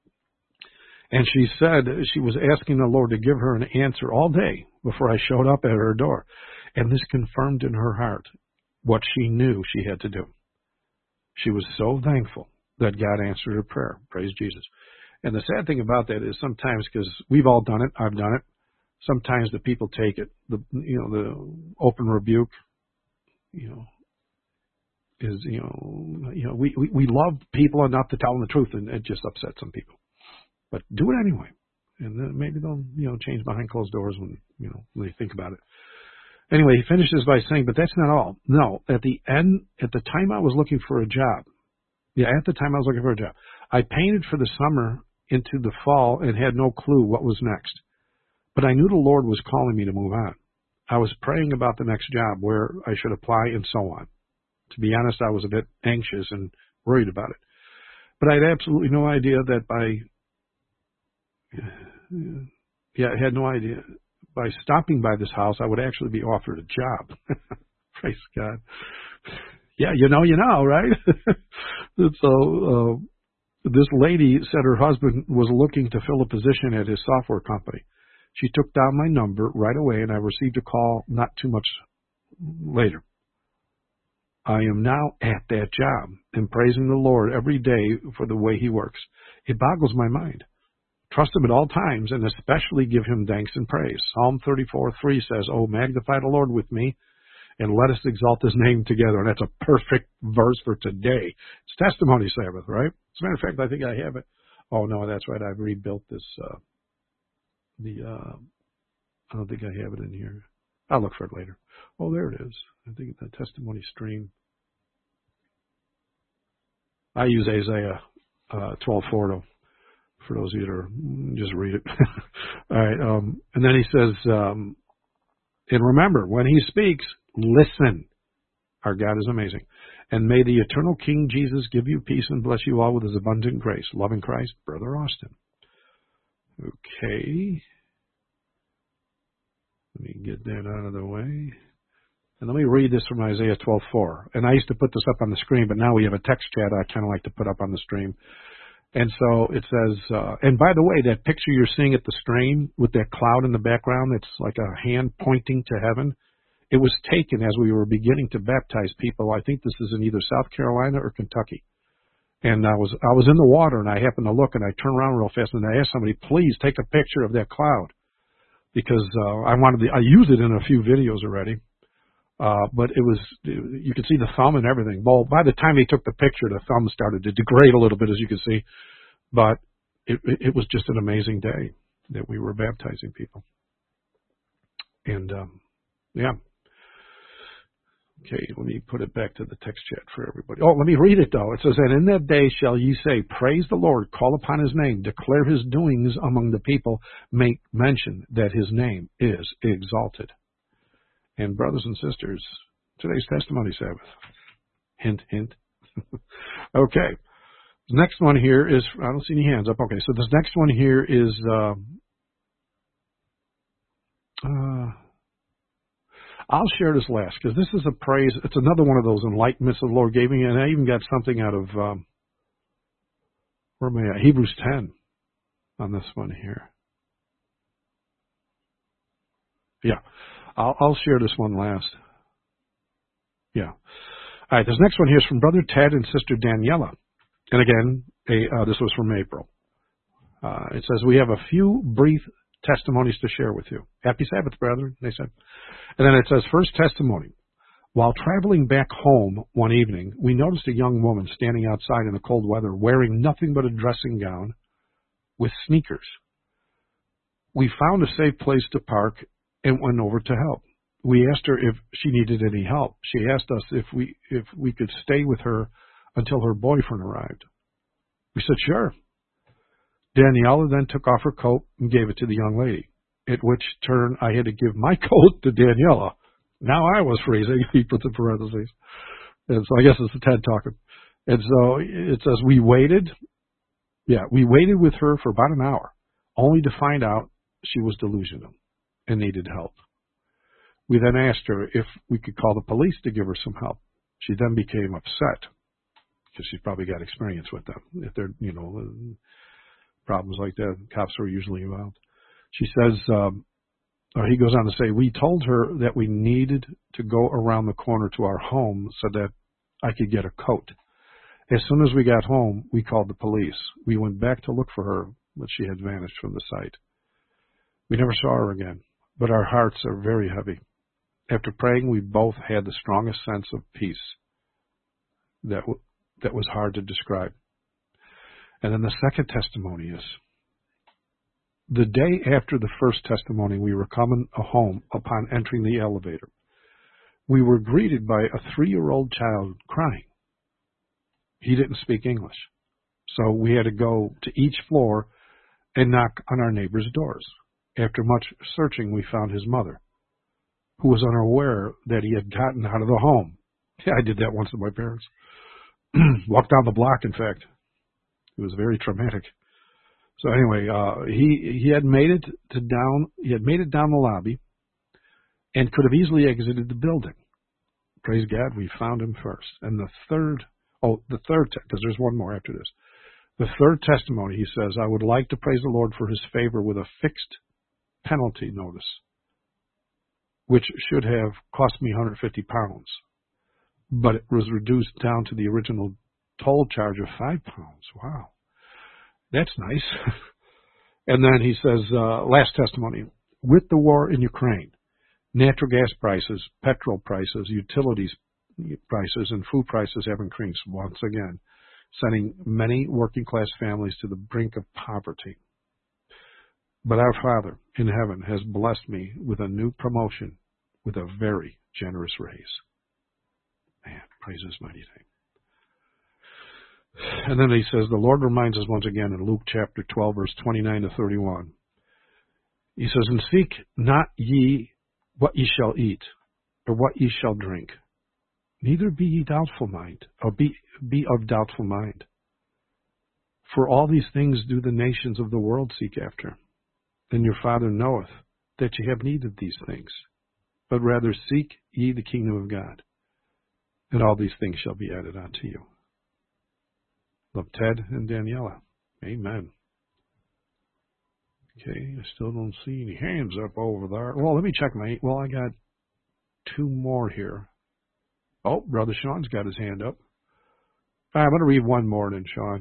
Speaker 2: And she said she was asking the Lord to give her an answer all day before I showed up at her door. And this confirmed in her heart what she knew she had to do. She was so thankful that God answered her prayer. Praise Jesus. And the sad thing about that is sometimes, because we've all done it, I've done it, sometimes the people take it, the you know, the open rebuke, you know, is, you know, you know, we, we, we love people enough to tell them the truth, and it just upsets some people. But do it anyway. And then maybe they'll, you know, change behind closed doors when, you know, when they think about it. Anyway, he finishes by saying, but that's not all. No, at the end, at the time I was looking for a job, yeah, at the time I was looking for a job, I painted for the summer into the fall and had no clue what was next. But I knew the Lord was calling me to move on. I was praying about the next job, where I should apply, and so on. To be honest, I was a bit anxious and worried about it. But I had absolutely no idea that by, yeah, I had no idea, by stopping by this house, I would actually be offered a job. Praise God. Yeah, you know, you know, right? So uh, this lady said her husband was looking to fill a position at his software company. She took down my number right away, and I received a call not too much later. I am now at that job and praising the Lord every day for the way he works. It boggles my mind. Trust him at all times, and especially give him thanks and praise. Psalm thirty-four three says, oh, magnify the Lord with me, and let us exalt his name together. And that's a perfect verse for today. It's Testimony Sabbath, right? As a matter of fact, I think I have it. Oh, no, that's right. I've rebuilt this. Uh, the uh, I don't think I have it in here. I'll look for it later. Oh, there it is. I think it's the testimony stream. I use Isaiah uh, twelve four to, for those of you that are, just read it. All right. Um, and then he says, um, and remember, when he speaks, listen. Our God is amazing. And may the eternal King Jesus give you peace and bless you all with his abundant grace. Loving Christ, Brother Austin. Okay. Let me get that out of the way. And let me read this from Isaiah twelve four. And I used to put this up on the screen, but now we have a text chat I kind of like to put up on the stream. And so it says, uh, and by the way, that picture you're seeing at the stream with that cloud in the background, it's like a hand pointing to heaven. It was taken as we were beginning to baptize people. I think this is in either South Carolina or Kentucky. And I was I was in the water, and I happened to look, and I turned around real fast, and I asked somebody, please take a picture of that cloud, because uh, I wanted to. I used it in a few videos already, uh, but it was you could see the thumb and everything. Well, by the time they took the picture, the thumb started to degrade a little bit, as you can see, but it, it, it was just an amazing day that we were baptizing people, and um, yeah. Okay, let me put it back to the text chat for everybody. Oh, let me read it, though. It says, and in that day shall ye say, praise the Lord, call upon his name, declare his doings among the people, make mention that his name is exalted. And brothers and sisters, today's Testimony Sabbath. Hint, hint. Okay. The next one here is, I don't see any hands up. Okay, so this next one here is, uh, uh, I'll share this last, because this is a praise. It's another one of those enlightenments the Lord gave me, and I even got something out of, um, where am I at? Hebrews ten on this one here. Yeah. I'll, I'll share this one last. Yeah. All right. This next one here is from Brother Ted and Sister Daniela. And again, a, uh, this was from April. Uh, it says, we have a few brief testimonies to share with you. Happy Sabbath, brethren, they said. And then it says, first testimony. While traveling back home one evening, we noticed a young woman standing outside in the cold weather wearing nothing but a dressing gown with sneakers. We found a safe place to park and went over to help. We asked her if she needed any help. She asked us if we if we could stay with her until her boyfriend arrived. We said, sure. Daniela then took off her coat and gave it to the young lady, at which turn I had to give my coat to Daniela. Now I was freezing, he puts in parentheses. And so I guess it's Ted talking. And so it says we waited. Yeah, we waited with her for about an hour, only to find out she was delusional and needed help. We then asked her if we could call the police to give her some help. She then became upset because she's probably got experience with them. If they're, you know, problems like that, cops are usually involved. She says, um, or he goes on to say, we told her that we needed to go around the corner to our home so that I could get a coat. As soon as we got home, we called the police. We went back to look for her, but she had vanished from the site. We never saw her again, but our hearts are very heavy. After praying, we both had the strongest sense of peace that w- that was hard to describe. And then the second testimony is, the day after the first testimony, we were coming home upon entering the elevator. We were greeted by a three-year-old child crying. He didn't speak English, so we had to go to each floor and knock on our neighbors' doors. After much searching, we found his mother, who was unaware that he had gotten out of the home. Yeah, I did that once with my parents. Walked down the block, in fact. It was very traumatic. So anyway, uh, he he had made it to down he had made it down the lobby, and could have easily exited the building. Praise God, we found him first. And the third, oh, the third, because there's one more after this. The third testimony, he says, I would like to praise the Lord for his favor with a fixed penalty notice, which should have cost me one hundred fifty pounds, but it was reduced down to the original toll charge of five pounds. Wow. That's nice. And then he says, uh, last testimony, with the war in Ukraine, natural gas prices, petrol prices, utilities prices, and food prices have increased once again, sending many working class families to the brink of poverty. But our Father in heaven has blessed me with a new promotion with a very generous raise. Man, praise his mighty name. And then he says, the Lord reminds us once again in Luke chapter twelve, verse twenty-nine to thirty-one. He says, and seek not ye what ye shall eat, or what ye shall drink. Neither be ye doubtful mind, or be, be of doubtful mind. For all these things do the nations of the world seek after. And your Father knoweth that ye have need of these things. But rather seek ye the kingdom of God, and all these things shall be added unto you. Love, Ted and Daniela. Amen. Okay, I still don't see any hands up over there. Well, let me check my... Well, I got two more here. Oh, Brother Sean's got his hand up. All right, I'm going to read one more then, Sean.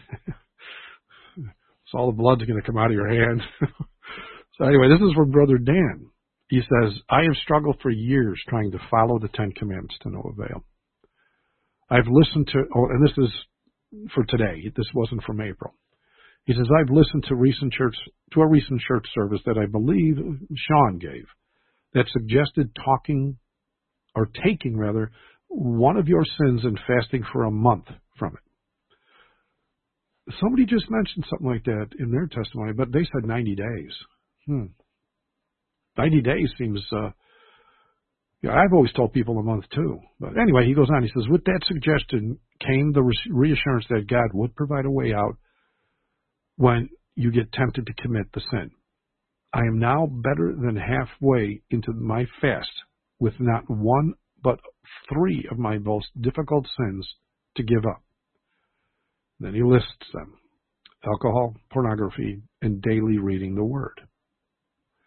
Speaker 2: So all the blood's going to come out of your hand. So anyway, this is from Brother Dan. He says, I have struggled for years trying to follow the Ten Commandments to no avail. I've listened to... Oh, and this is... for today. This wasn't from April. He says, I've listened to recent church to a recent church service that I believe Sean gave that suggested talking or taking rather one of your sins and fasting for a month from it. Somebody just mentioned something like that in their testimony, but they said ninety days. Hmm. ninety days seems uh Yeah, I've always told people a month too. But anyway, he goes on. He says, with that suggestion came the reassurance that God would provide a way out when you get tempted to commit the sin. I am now better than halfway into my fast with not one but three of my most difficult sins to give up. Then he lists them: alcohol, pornography, and daily reading the Word.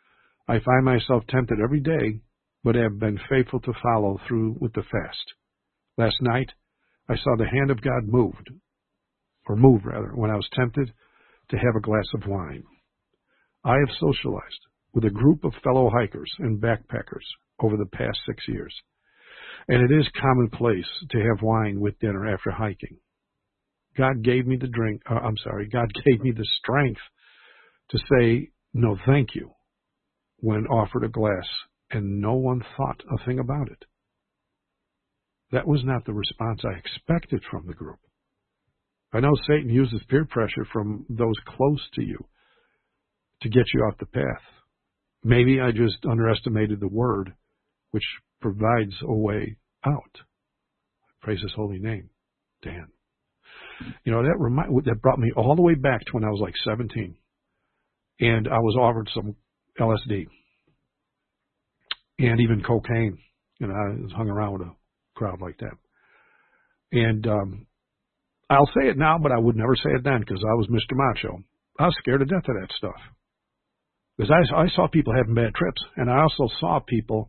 Speaker 2: I find myself tempted every day, but have been faithful to follow through with the fast. Last night, I saw the hand of God moved, or move rather, when I was tempted to have a glass of wine. I have socialized with a group of fellow hikers and backpackers over the past six years, and it is commonplace to have wine with dinner after hiking. God gave me the drink, uh, I'm sorry, God gave me the strength to say no thank you when offered a glass, and no one thought a thing about it. That was not the response I expected from the group. I know Satan uses peer pressure from those close to you to get you off the path. Maybe I just underestimated the word, which provides a way out. Praise his holy name, Dan. You know, that remind, that brought me all the way back to when I was like seventeen. And I was offered some L S D and even cocaine. You know, I hung around with a crowd like that. And um, I'll say it now, but I would never say it then because I was Mister Macho. I was scared to death of that stuff. Because I, I saw people having bad trips, and I also saw people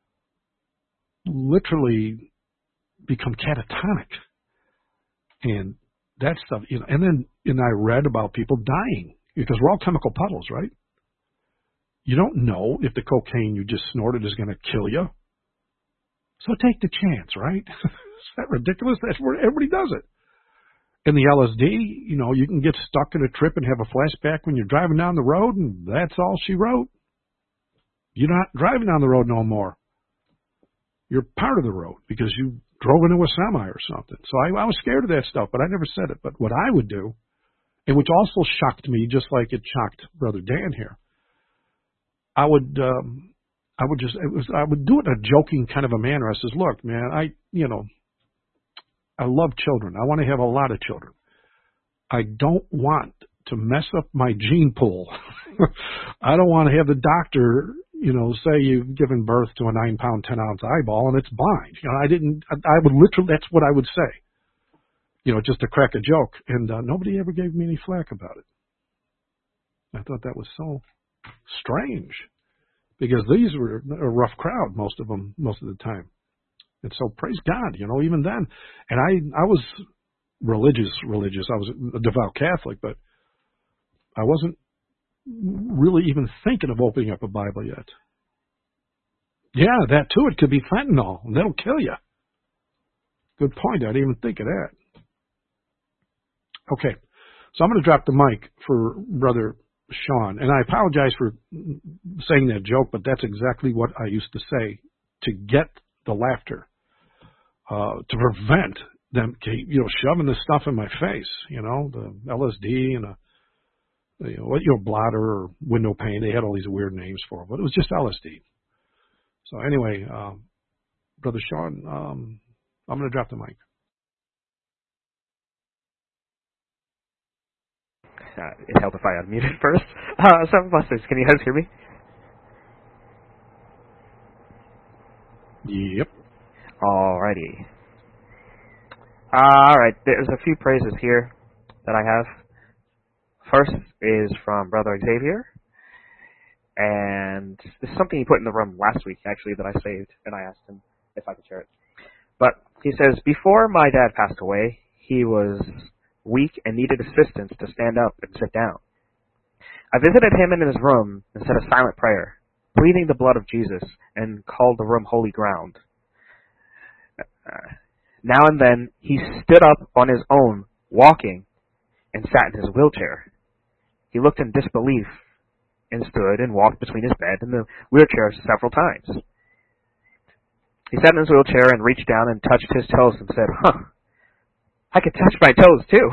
Speaker 2: literally become catatonic. And that stuff, you know, and then and I read about people dying because we're all chemical puddles, right? You don't know if the cocaine you just snorted is going to kill you. So take the chance, right? Is that ridiculous? That's where everybody does it. And the L S D, you know, you can get stuck in a trip and have a flashback when you're driving down the road, and that's all she wrote. You're not driving down the road no more. You're part of the road because you drove into a semi or something. So I, I was scared of that stuff, but I never said it. But what I would do, and which also shocked me, just like it shocked Brother Dan here, I would, um, I would just, it was, I would do it in a joking kind of a manner. I says, look, man, I, you know, I love children. I want to have a lot of children. I don't want to mess up my gene pool. I don't want to have the doctor, you know, say you've given birth to a nine pound, ten ounce eyeball and it's blind. You know, I didn't, I, I would literally, that's what I would say, you know, just to crack a joke. And uh, nobody ever gave me any flack about it. I thought that was so strange because these were a rough crowd, most of them, most of the time. And so praise God, you know, even then. And I, I was religious, religious. I was a devout Catholic, but I wasn't really even thinking of opening up a Bible yet. Yeah, that too. It could be fentanyl, and that'll kill you. Good point. I didn't even think of that. Okay, so I'm going to drop the mic for Brother Sean, and I apologize for saying that joke, but that's exactly what I used to say to get the laughter, uh, to prevent them, you know, shoving this stuff in my face, you know, the L S D and a, you know, what, you know, blotter or window pane. They had all these weird names for it, but it was just L S D. So anyway, um, Brother Sean, um, I'm going to drop the mic.
Speaker 4: Uh, it helped if I unmuted first. Uh, Seven Busters, can you guys hear me?
Speaker 2: Yep.
Speaker 4: Alrighty. Alright, there's a few praises here that I have. First is from Brother Xavier. And this is something he put in the room last week, actually, that I saved, and I asked him if I could share it. But he says, before my dad passed away, he was weak and needed assistance to stand up and sit down. I visited him in his room and said a silent prayer, pleading the blood of Jesus, and called the room holy ground. Uh, now and then, he stood up on his own, walking, and sat in his wheelchair. He looked in disbelief and stood and walked between his bed and the wheelchair several times. He sat in his wheelchair and reached down and touched his toes and said, huh, I could touch my toes too.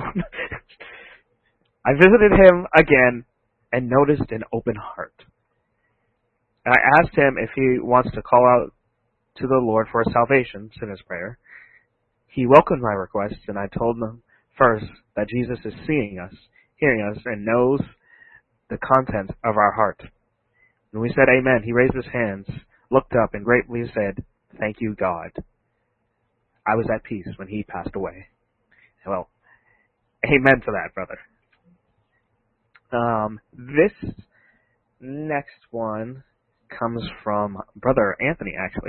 Speaker 4: I visited him again and noticed an open heart. And I asked him if he wants to call out to the Lord for salvation in his prayer. He welcomed my request, and I told him first that Jesus is seeing us, hearing us, and knows the content of our heart. When we said amen, he raised his hands, looked up, and gratefully said, thank you, God. I was at peace when he passed away. Well, amen to that, brother. Um, this next one comes from Brother Anthony, actually.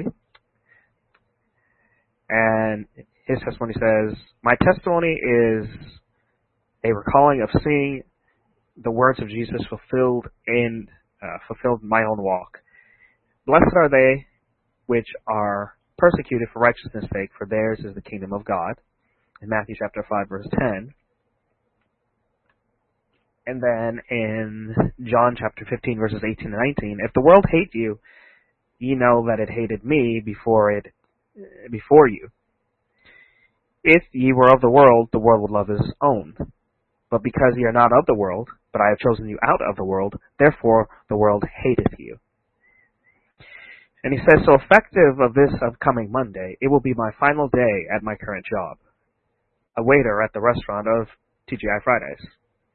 Speaker 4: And his testimony says, my testimony is a recalling of seeing the words of Jesus fulfilled in uh, fulfilled in my own walk. Blessed are they which are persecuted for righteousness' sake, for theirs is the kingdom of God. In Matthew chapter five, verse ten. And then in John chapter fifteen, verses eighteen and nineteen, if the world hate you, ye know that it hated me before it before you. If ye were of the world, the world would love his own. But because ye are not of the world, but I have chosen you out of the world, therefore the world hateth you. And he says, so effective of this upcoming Monday, it will be my final day at my current job, a waiter at the restaurant of T G I Fridays.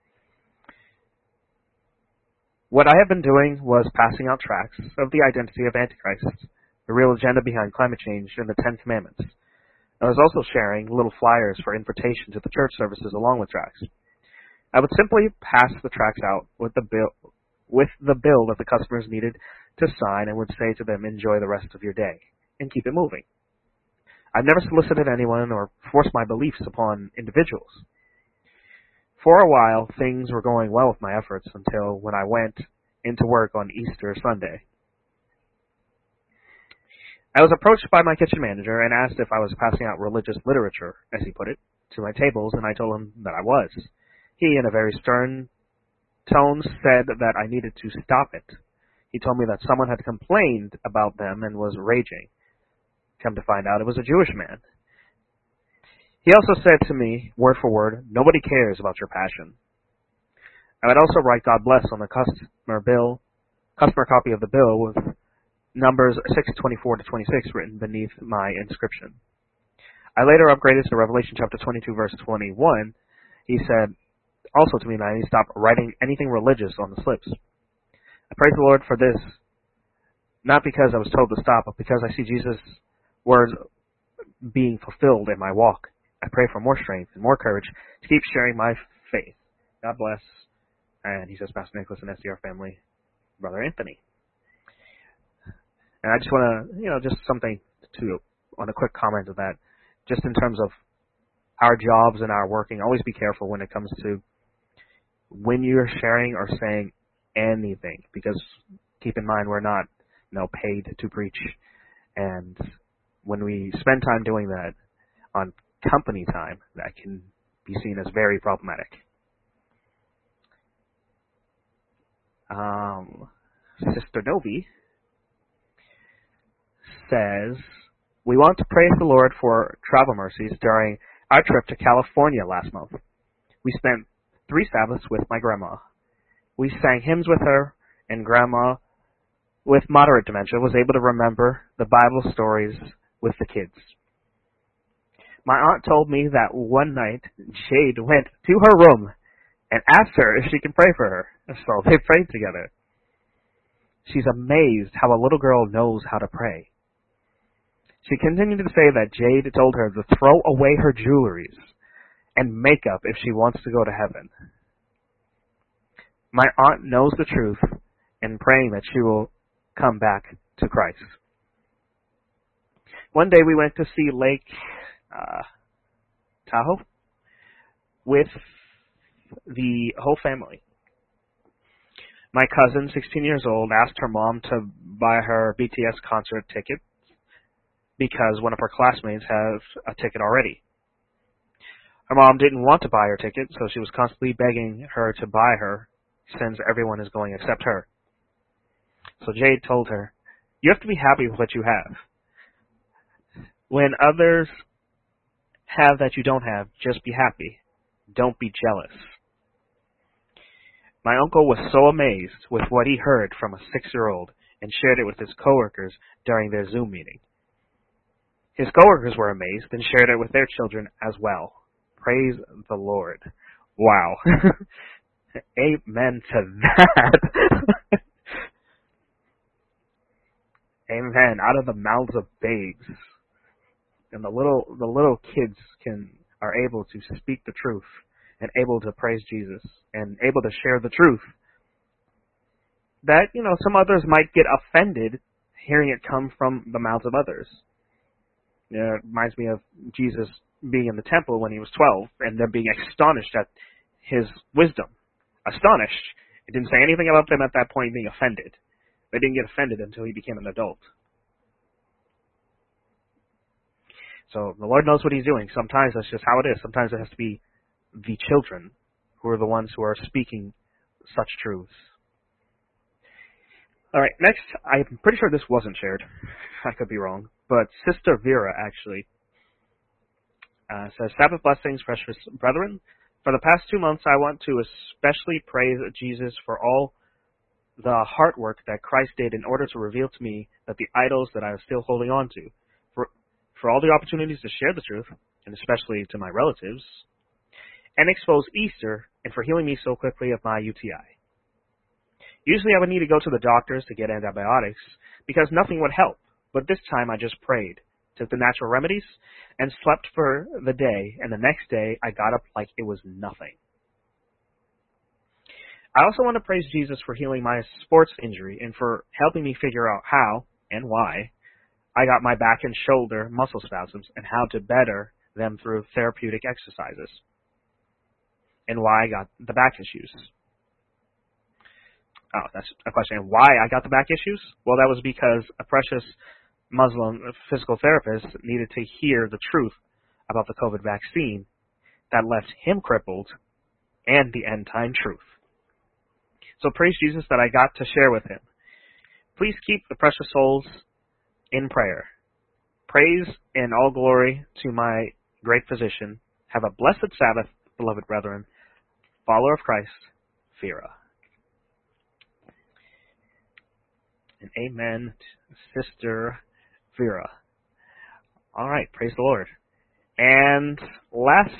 Speaker 4: What I have been doing was passing out tracts of the identity of Antichrist, the real agenda behind climate change, and the Ten Commandments. I was also sharing little flyers for invitation to the church services along with tracts. I would simply pass the tracts out with the bill, with the bill that the customers needed to sign, and would say to them, enjoy the rest of your day, and keep it moving. I've never solicited anyone or forced my beliefs upon individuals. For a while, things were going well with my efforts until when I went into work on Easter Sunday. I was approached by my kitchen manager and asked if I was passing out religious literature, as he put it, to my tables, and I told him that I was. He, in a very stern tone, said that I needed to stop it. He told me that someone had complained about them and was raging. Come to find out, it was a Jewish man. He also said to me, word for word, nobody cares about your passion. I would also write God bless on the customer bill, customer copy of the bill with numbers six twenty-four to twenty-six written beneath my inscription. I later upgraded to Revelation chapter twenty-two, verse twenty-one. He said also to me that I need to stop writing anything religious on the slips. I praise the Lord for this, not because I was told to stop, but because I see Jesus' words being fulfilled in my walk. I pray for more strength and more courage to keep sharing my faith. God bless. And he says, Pastor Nicholas and S D R family, Brother Anthony. And I just want to, you know, just something to, on a quick comment of that, just in terms of our jobs and our working, always be careful when it comes to when you're sharing or saying anything, because keep in mind we're not, you know, paid to preach. And when we spend time doing that on company time, that can be seen as very problematic. Um, Sister Novi says, we want to praise the Lord for travel mercies during our trip to California last month. We spent three Sabbaths with my grandma. We sang hymns with her, and Grandma, with moderate dementia, was able to remember the Bible stories with the kids. My aunt told me that one night Jade went to her room and asked her if she can pray for her. So they prayed together. She's amazed how a little girl knows how to pray. She continued to say that Jade told her to throw away her jewelries and makeup if she wants to go to heaven. My aunt knows the truth and praying that she will come back to Christ. One day we went to see Lake uh, Tahoe with the whole family. My cousin, sixteen years old, asked her mom to buy her B T S concert ticket because one of her classmates has a ticket already. Her mom didn't want to buy her ticket, so she was constantly begging her to buy her since everyone is going except her. So Jade told her, you have to be happy with what you have. When others have that you don't have, just be happy. Don't be jealous. My uncle was so amazed with what he heard from a six-year-old and shared it with his coworkers during their Zoom meeting. His coworkers were amazed and shared it with their children as well. Praise the Lord. Wow. Amen to that. Amen. Out of the mouths of babes. And the little the little kids can are able to speak the truth and able to praise Jesus and able to share the truth. that, you know, some others might get offended hearing it come from the mouths of others. You know, it reminds me of Jesus being in the temple when he was twelve and them being astonished at his wisdom. Astonished. It didn't say anything about them at that point being offended. They didn't get offended until he became an adult. So the Lord knows what he's doing. Sometimes that's just how it is. Sometimes it has to be the children who are the ones who are speaking such truths. All right, next, I'm pretty sure this wasn't shared. I could be wrong. But Sister Vera, actually, uh, says, Sabbath blessings, precious brethren. For the past two months, I want to especially praise Jesus for all the hard work that Christ did in order to reveal to me that the idols that I was still holding on to, for, for all the opportunities to share the truth, and especially to my relatives, and expose Easter, and for healing me so quickly of my U T I. Usually I would need to go to the doctors to get antibiotics because nothing would help, but this time I just prayed, took the natural remedies, and slept for the day, and the next day I got up like it was nothing. I also want to praise Jesus for healing my sports injury and for helping me figure out how and why I got my back and shoulder muscle spasms and how to better them through therapeutic exercises, and why I got the back issues. Oh, that's a question. And why I got the back issues? Well, that was because a precious Muslim physical therapist needed to hear the truth about the COVID vaccine that left him crippled and the end-time truth. So praise Jesus that I got to share with him. Please keep the precious souls in prayer. Praise and all glory to my great physician. Have a blessed Sabbath, beloved brethren. Follower of Christ, Vera. And amen, Sister Vera. All right, praise the Lord. And last,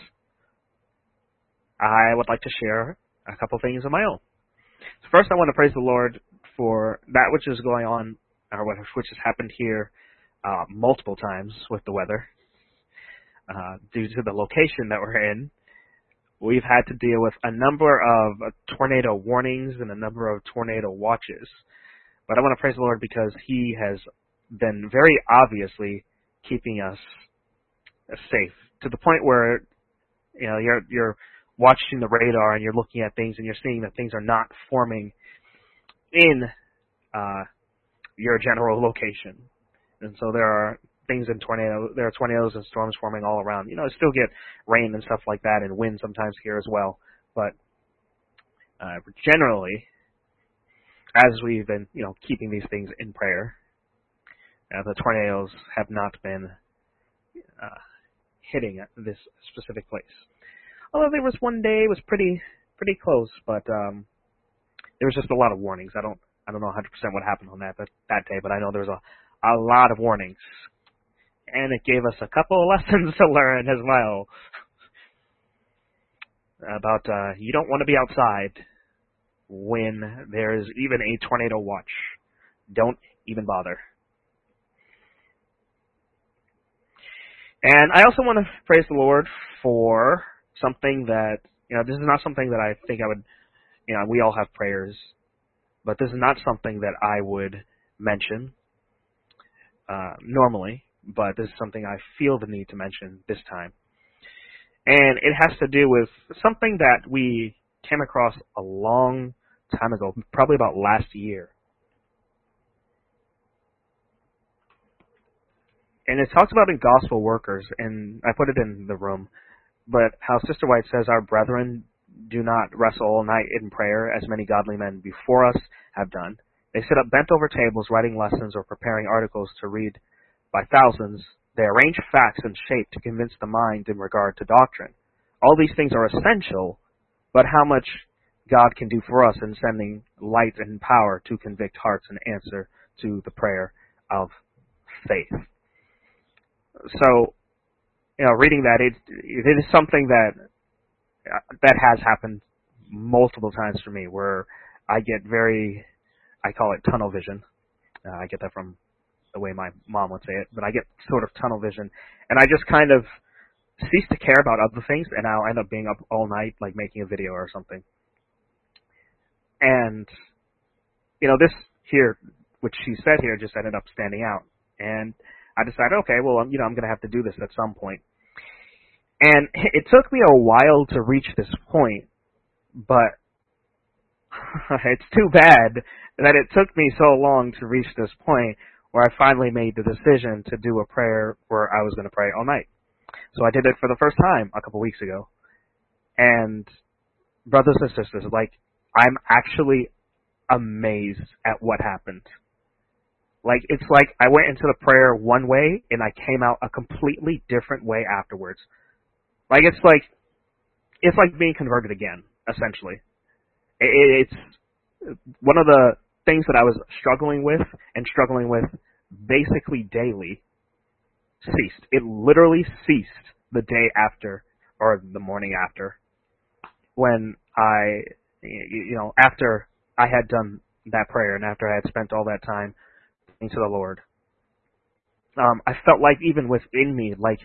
Speaker 4: I would like to share a couple things of my own. First, I want to praise the Lord for that which is going on, or which has happened here uh, multiple times with the weather. Uh, due to the location that we're in, we've had to deal with a number of uh, tornado warnings and a number of tornado watches. But I want to praise the Lord because he has been very obviously keeping us safe to the point where, you know, you're you're watching the radar and you're looking at things and you're seeing that things are not forming in uh, your general location. And so there are things in tornado, there are tornadoes and storms forming all around. You know, still get rain and stuff like that and wind sometimes here as well. But uh, generally, as we've been, you know, keeping these things in prayer, uh, the tornadoes have not been uh, hitting at this specific place. Although there was one day it was pretty pretty close, but um, there was just a lot of warnings. I don't I don't know one hundred percent what happened on that but that day, but I know there was a a lot of warnings, and it gave us a couple of lessons to learn as well about uh, you don't want to be outside when there's even a tornado watch. Don't even bother. And I also want to praise the Lord for something that, you know, this is not something that I think I would, you know, we all have prayers, but this is not something that I would mention uh, normally, but this is something I feel the need to mention this time. And it has to do with something that we came across a long time ago, probably about last year. And it talks about in gospel workers, and I put it in the room, but how Sister White says, our brethren do not wrestle all night in prayer, as many godly men before us have done. They sit up bent over tables, writing lessons or preparing articles to read by thousands. They arrange facts and shape to convince the mind in regard to doctrine. All these things are essential, but how much God can do for us in sending light and power to convict hearts and answer to the prayer of faith. So, you know, reading that, it, it is something that that has happened multiple times for me, where I get very, I call it tunnel vision. Uh, I get that from the way my mom would say it, but I get sort of tunnel vision, and I just kind of cease to care about other things, and I'll end up being up all night, like making a video or something. And you know, this here, which she said here, just ended up standing out. And I decided, okay, well, I'm, you know, I'm going to have to do this at some point. And it took me a while to reach this point, but it's too bad that it took me so long to reach this point where I finally made the decision to do a prayer where I was going to pray all night. So I did it for the first time a couple weeks ago. And brothers and sisters, like, I'm actually amazed at what happened. Like, it's like I went into the prayer one way and I came out a completely different way afterwards. Like, it's like, it's like being converted again, essentially. It, it's one of the things that I was struggling with and struggling with basically daily ceased. It literally ceased the day after or the morning after when I, you know, after I had done that prayer and after I had spent all that time praying to the Lord. Um, I felt like even within me, like,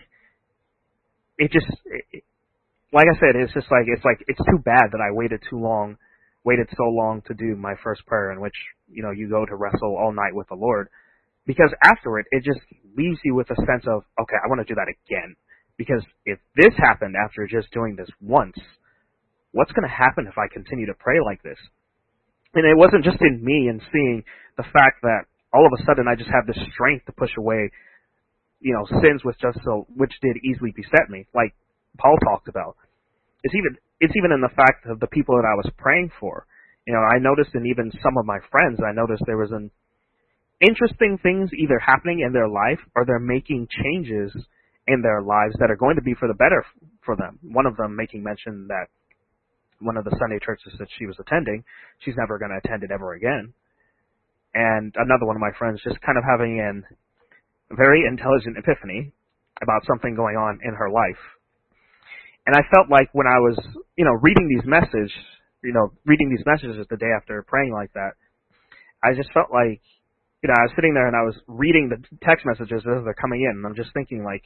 Speaker 4: it just, it, like I said, it's just like, it's like, it's too bad that I waited too long, waited so long to do my first prayer in which, you know, you go to wrestle all night with the Lord. Because after it, it just leaves you with a sense of, okay, I want to do that again. Because if this happened after just doing this once, what's going to happen if I continue to pray like this? And it wasn't just in me and seeing the fact that all of a sudden I just have the strength to push away, you know, sins which just so which did easily beset me, like Paul talked about. It's even it's even in the fact of the people that I was praying for. You know, I noticed in even some of my friends, I noticed there was an interesting things either happening in their life or they're making changes in their lives that are going to be for the better for them. One of them making mention that one of the Sunday churches that she was attending, she's never going to attend it ever again. And another one of my friends just kind of having an very intelligent epiphany about something going on in her life. And I felt like when I was, you know, reading these messages, you know, reading these messages the day after praying like that, I just felt like, you know, I was sitting there and I was reading the text messages as they're coming in, and I'm just thinking, like,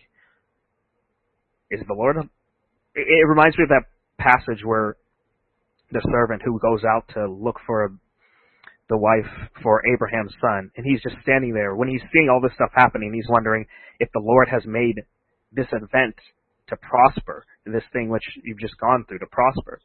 Speaker 4: is the Lord... It, it reminds me of that passage where the servant who goes out to look for the wife for Abraham's son, and he's just standing there. When he's seeing all this stuff happening, he's wondering if the Lord has made this event to prosper, this thing which you've just gone through to prosper.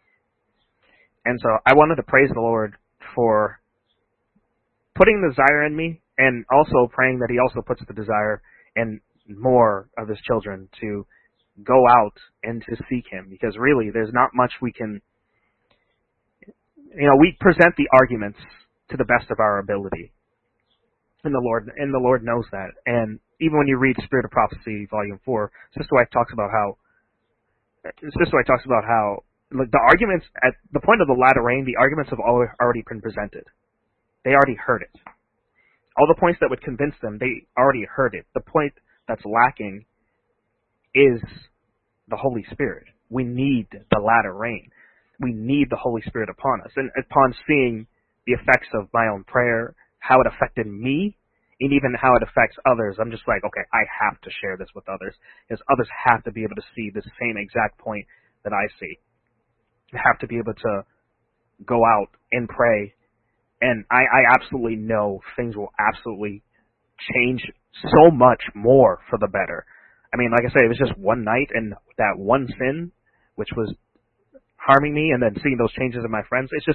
Speaker 4: And so I wanted to praise the Lord for putting the desire in me, and also praying that he also puts the desire in more of his children to go out and to seek him. Because really, there's not much we can, you know, we present the arguments to the best of our ability. And the Lord, and the Lord knows that. And even when you read Spirit of Prophecy, Volume four, Sister Wife talks about how, Sister Wife talks about how the arguments, at the point of the latter rain, the arguments have already been presented. They already heard it. All the points that would convince them, they already heard it. The point that's lacking is the Holy Spirit. We need the latter rain. We need the Holy Spirit upon us. And upon seeing the effects of my own prayer, how it affected me, and even how it affects others, I'm just like, okay, I have to share this with others, because others have to be able to see the same exact point that I see. You have to be able to go out and pray. And I, I absolutely know things will absolutely change so much more for the better. I mean, like I say, it was just one night, and that one sin, which was harming me, and then seeing those changes in my friends, it's just,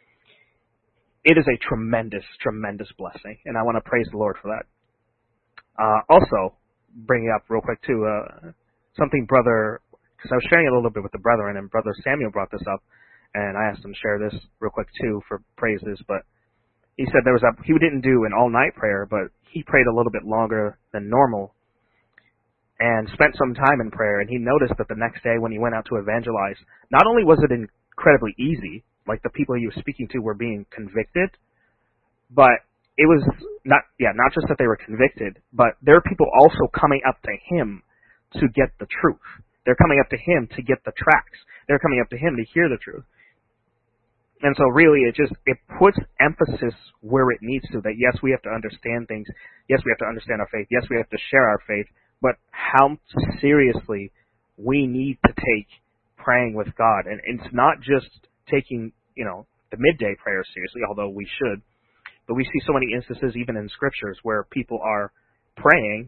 Speaker 4: it is a tremendous, tremendous blessing, and I want to praise the Lord for that. Uh, also, bringing up real quick, too, uh, something Brother, because I was sharing a little bit with the brethren, and Brother Samuel brought this up, and I asked him to share this real quick, too, for praises, but he said there was a, he didn't do an all-night prayer, but he prayed a little bit longer than normal, and spent some time in prayer, and he noticed that the next day when he went out to evangelize, not only was it incredibly easy, like the people he was speaking to were being convicted, but it was not, yeah, not just that they were convicted, but there are people also coming up to him to get the truth. They're coming up to him to get the tracts. They're coming up to him to hear the truth. And so really it just, it puts emphasis where it needs to, that yes, we have to understand things. Yes, we have to understand our faith. Yes, we have to share our faith. But how seriously we need to take praying with God. And it's not just taking, you know, the midday prayer seriously, although we should. But we see so many instances, even in scriptures, where people are praying,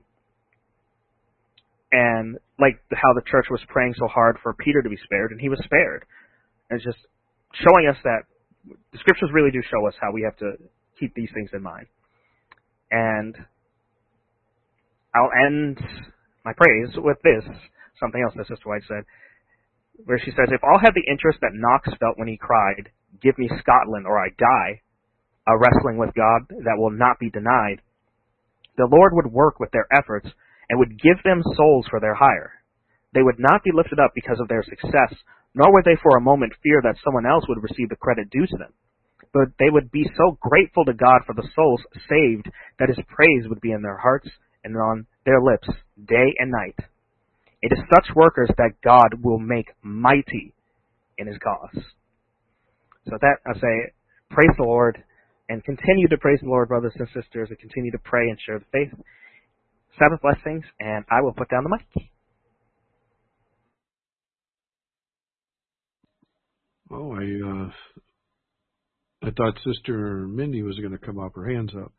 Speaker 4: and like how the church was praying so hard for Peter to be spared, and he was spared. And it's just showing us that the scriptures really do show us how we have to keep these things in mind. And I'll end my praise with this, something else that Sister White said, where she says, if all had the interest that Knox felt when he cried, "Give me Scotland or I die," a wrestling with God that will not be denied, the Lord would work with their efforts and would give them souls for their hire. They would not be lifted up because of their success, nor would they for a moment fear that someone else would receive the credit due to them. But they would be so grateful to God for the souls saved that His praise would be in their hearts and on their lips day and night. It is such workers that God will make mighty in His cause. So with that, I say, praise the Lord, and continue to praise the Lord, brothers and sisters, and continue to pray and share the faith. Sabbath blessings, and I will put down the mic.
Speaker 2: Oh, I uh, I thought Sister Mindy was going to come up. Her hand's up.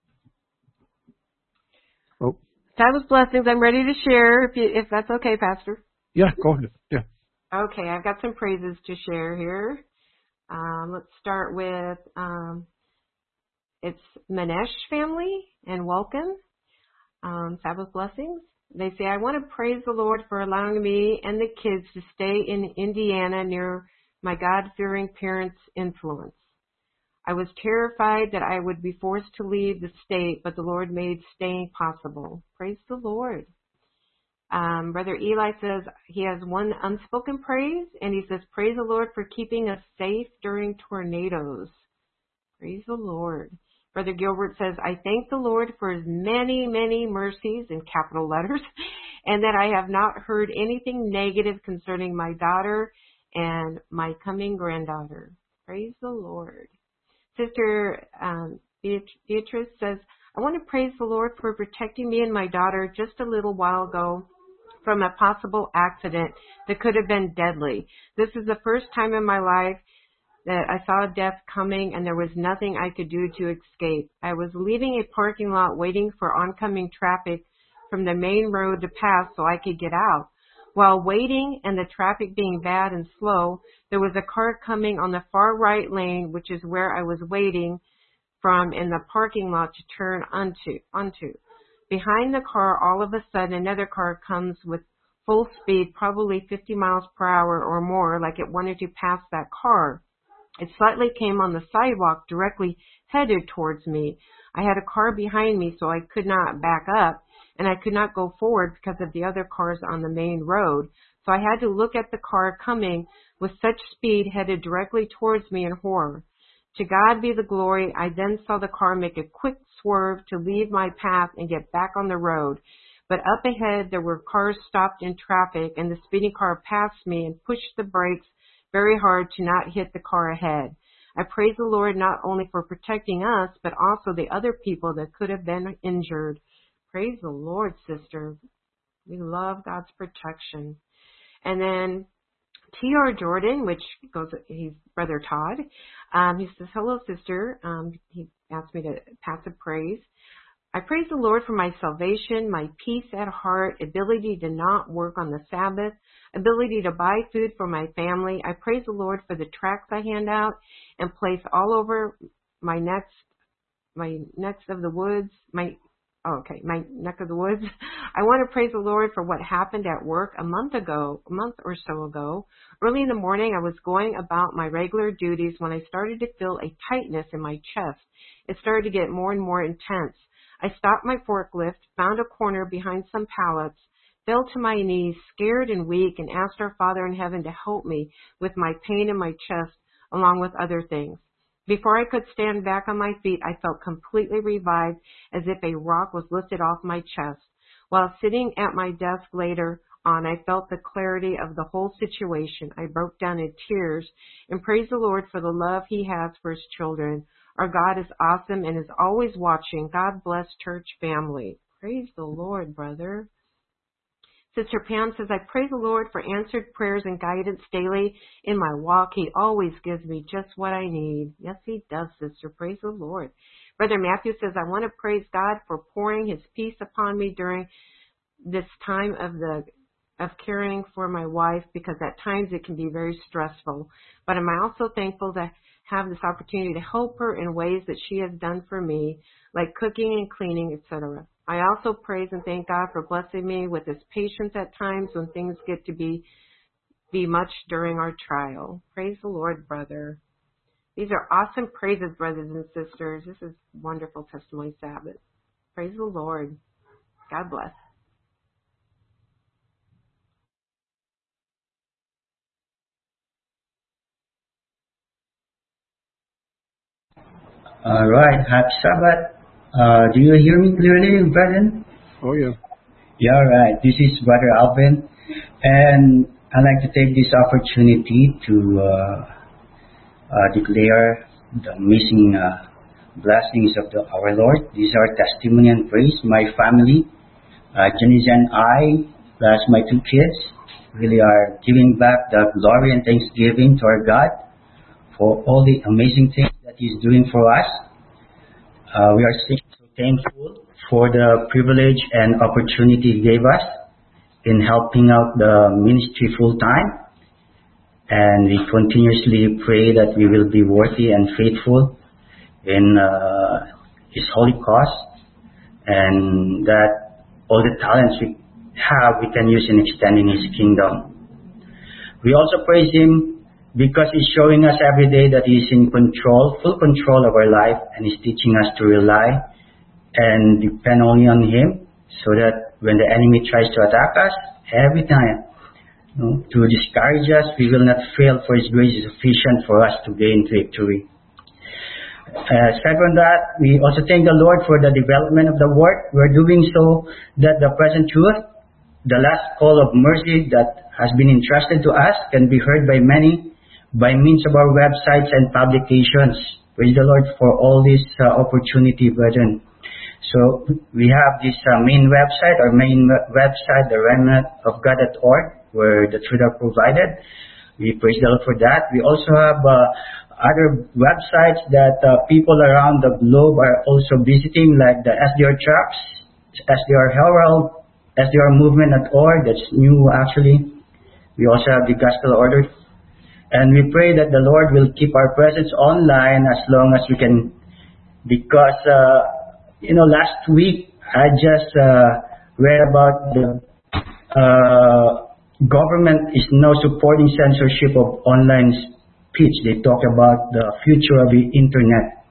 Speaker 2: Oh.
Speaker 3: Sabbath blessings. I'm ready to share, if you, if that's okay, Pastor.
Speaker 2: Yeah, go ahead. Yeah.
Speaker 3: Okay, I've got some praises to share here. Um, let's start with um, it's Manesh family, and welcome. Um, Sabbath blessings. They say, I want to praise the Lord for allowing me and the kids to stay in Indiana near my God-fearing parents' influence. I was terrified that I would be forced to leave the state, but the Lord made staying possible. Praise the Lord. Um, Brother Eli says he has one unspoken praise, and he says, praise the Lord for keeping us safe during tornadoes. Praise the Lord. Brother Gilbert says, I thank the Lord for His many, many mercies in capital letters, and that I have not heard anything negative concerning my daughter and my coming granddaughter. Praise the Lord. Sister um, Beatrice says, I want to praise the Lord for protecting me and my daughter just a little while ago from a possible accident that could have been deadly. This is the first time in my life that I saw death coming, and there was nothing I could do to escape. I was leaving a parking lot waiting for oncoming traffic from the main road to pass so I could get out. While waiting and the traffic being bad and slow, there was a car coming on the far right lane, which is where I was waiting from in the parking lot to turn onto. onto. Behind the car, all of a sudden, another car comes with full speed, probably fifty miles per hour or more, like it wanted to pass that car. It slightly came on the sidewalk directly headed towards me. I had a car behind me, so I could not back up, and I could not go forward because of the other cars on the main road. So I had to look at the car coming with such speed headed directly towards me in horror. To God be the glory. I then saw the car make a quick swerve to leave my path and get back on the road. But up ahead, there were cars stopped in traffic, and the speeding car passed me and pushed the brakes very hard to not hit the car ahead. I praise the Lord not only for protecting us, but also the other people that could have been injured. Praise the Lord, sister. We love God's protection. And then T R Jordan, which goes, he's Brother Todd. Um, he says, hello, sister. Um, he asked me to pass a praise. I praise the Lord for my salvation, my peace at heart, ability to not work on the Sabbath, ability to buy food for my family. I praise the Lord for the tracts I hand out and place all over my next, my next of the woods, my Oh, okay, my neck of the woods. I want to praise the Lord for what happened at work a month ago, a month or so ago. Early in the morning, I was going about my regular duties when I started to feel a tightness in my chest. It started to get more and more intense. I stopped my forklift, found a corner behind some pallets, fell to my knees, scared and weak, and asked our Father in heaven to help me with my pain in my chest, along with other things. Before I could stand back on my feet, I felt completely revived, as if a rock was lifted off my chest. While sitting at my desk later on, I felt the clarity of the whole situation. I broke down in tears and praised the Lord for the love He has for His children. Our God is awesome and is always watching. God bless church family. Praise the Lord, brother. Sister Pam says, I praise the Lord for answered prayers and guidance daily in my walk. He always gives me just what I need. Yes, He does, sister. Praise the Lord. Brother Matthew says, I want to praise God for pouring his peace upon me during this time of the of caring for my wife, because at times it can be very stressful. But I'm also thankful to have this opportunity to help her in ways that she has done for me, like cooking and cleaning, et cetera. I also praise and thank God for blessing me with his patience at times when things get to be be much during our trial. Praise the Lord, brother. These are awesome praises, brothers and sisters. This is wonderful Testimony Sabbath. Praise the Lord. God bless.
Speaker 5: All right, happy Sabbath. Uh, do you hear me clearly, brethren?
Speaker 2: Oh, yeah.
Speaker 5: Yeah, all right. This is Brother Alvin, and I'd like to take this opportunity to uh, uh, declare the amazing uh, blessings of the, our Lord. These are testimony and praise. My family, uh, Janice and I, plus my two kids, really are giving back the glory and thanksgiving to our God for all the amazing things that He's doing for us. Uh, we are so thankful for the privilege and opportunity He gave us in helping out the ministry full time. And we continuously pray that we will be worthy and faithful in uh, His holy cause, and that all the talents we have, we can use in extending His kingdom. We also praise Him because He's showing us every day that He's in control, full control of our life, and He's teaching us to rely and depend only on Him, so that when the enemy tries to attack us, every time, you know, to discourage us, we will not fail, for His grace is sufficient for us to gain victory. Uh, aside from that, we also thank the Lord for the development of the work. We're doing so that the present truth, the last call of mercy that has been entrusted to us, can be heard by many by means of our websites and publications. Praise the Lord for all this uh, opportunity, brethren. So we have this uh, main website, our main website, the remnant of God dot org, where the truth are provided. We praise the Lord for that. We also have uh, other websites that uh, people around the globe are also visiting, like the S D R Tracks, S D R Herald, S D R Movement dot org. That's new, actually. We also have the Gospel Order. And we pray that the Lord will keep our presence online as long as we can, because, uh, you know, last week I just uh, read about the uh, government is now supporting censorship of online speech. They talk about the future of the internet.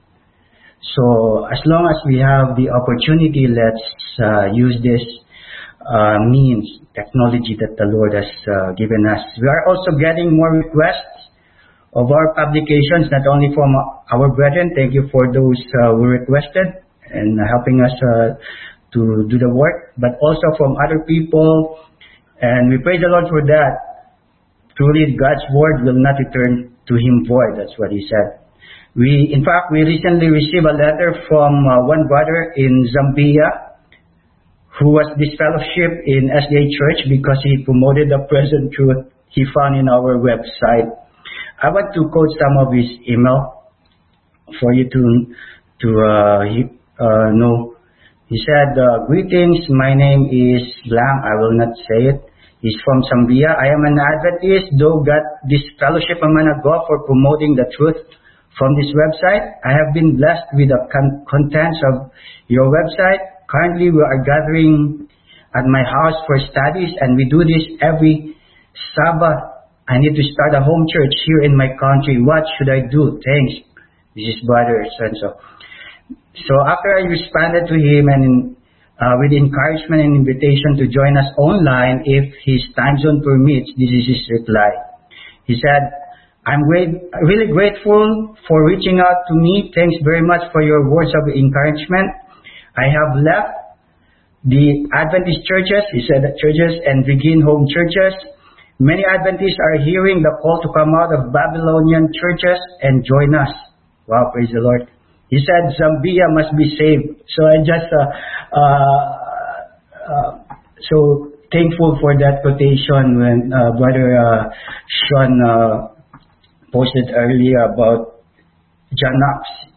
Speaker 5: So as long as we have the opportunity, let's uh, use this uh, means, technology that the Lord has uh, given us. We are also getting more requests of our publications, not only from our brethren. Thank you for those uh, who requested and helping us uh, to do the work, but also from other people. And we praise the Lord for that. Truly, God's word will not return to Him void. That's what He said. We, in fact, we recently received a letter from uh, one brother in Zambia who was disfellowship in S D A Church because he promoted the present truth he found in our website. I want to quote some of his email for you to to uh, uh, know. He said, uh, "Greetings, my name is blank. I will not say it. He's from Zambia. I am an Adventist, though got this fellowship a minute ago for promoting the truth from this website. I have been blessed with the con- contents of your website. Currently, we are gathering at my house for studies, and we do this every Sabbath. I need to start a home church here in my country. What should I do? Thanks." This is Brother Senso. So after I responded to him and uh, with encouragement and invitation to join us online if his time zone permits, this is his reply. He said, "I'm great, really grateful for reaching out to me. Thanks very much for your words of encouragement. I have left the Adventist churches," he said, churches, "and begin home churches. Many Adventists are hearing the call to come out of Babylonian churches and join us." Wow, praise the Lord. He said, "Zambia must be saved." So I just, uh, uh, uh, so thankful for that quotation when uh, Brother uh, Sean uh, posted earlier about John Knox.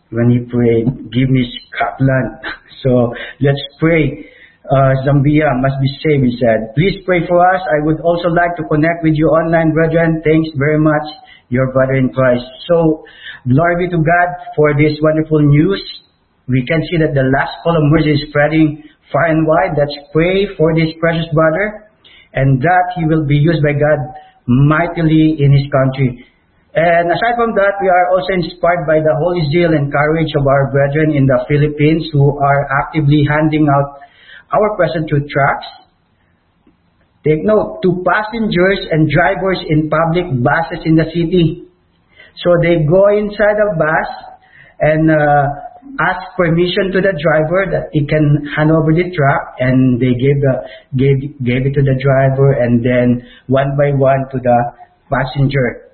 Speaker 5: when he prayed, "Give me Scotland." So let's pray. Uh, Zambia must be saved, he said. Please pray for us. I would also like to connect with you online, brethren. Thanks very much, your brother in Christ. So, glory be to God for this wonderful news. We can see that the last call of mercy is spreading far and wide. Let's pray for this precious brother, and that he will be used by God mightily in his country. And aside from that, we are also inspired by the holy zeal and courage of our brethren in the Philippines who are actively handing out our present truth tracts. Take note, to passengers and drivers in public buses in the city. So they go inside a bus and uh, ask permission to the driver that he can hand over the tract, and they gave the gave gave it to the driver, and then one by one to the passenger.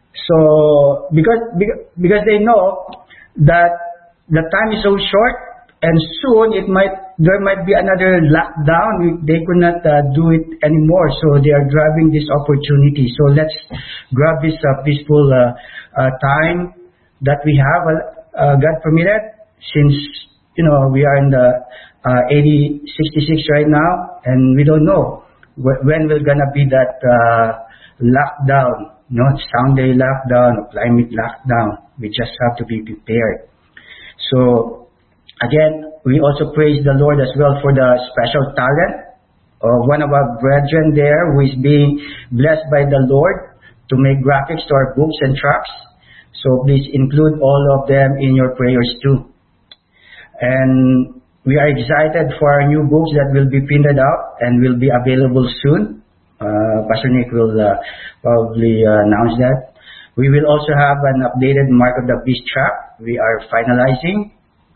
Speaker 5: So because because they know that the time is so short. And soon it might there might be another lockdown. They could not uh, do it anymore, so they are grabbing this opportunity. So let's grab this uh, peaceful uh, uh, time that we have, uh, God permitted, since you know we are in the uh, eighty sixty-six right now, and we don't know wh- when we're gonna be that uh, lockdown. You know, Sunday lockdown or climate lockdown. We just have to be prepared. So. Again, we also praise the Lord as well for the special talent of one of our brethren there who is being blessed by the Lord to make graphics to our books and tracts. So please include all of them in your prayers too. And we are excited for our new books that will be printed out and will be available soon. Uh, Pastor Nick will uh, probably uh, announce that. We will also have an updated Mark of the Beast tract. We are finalizing.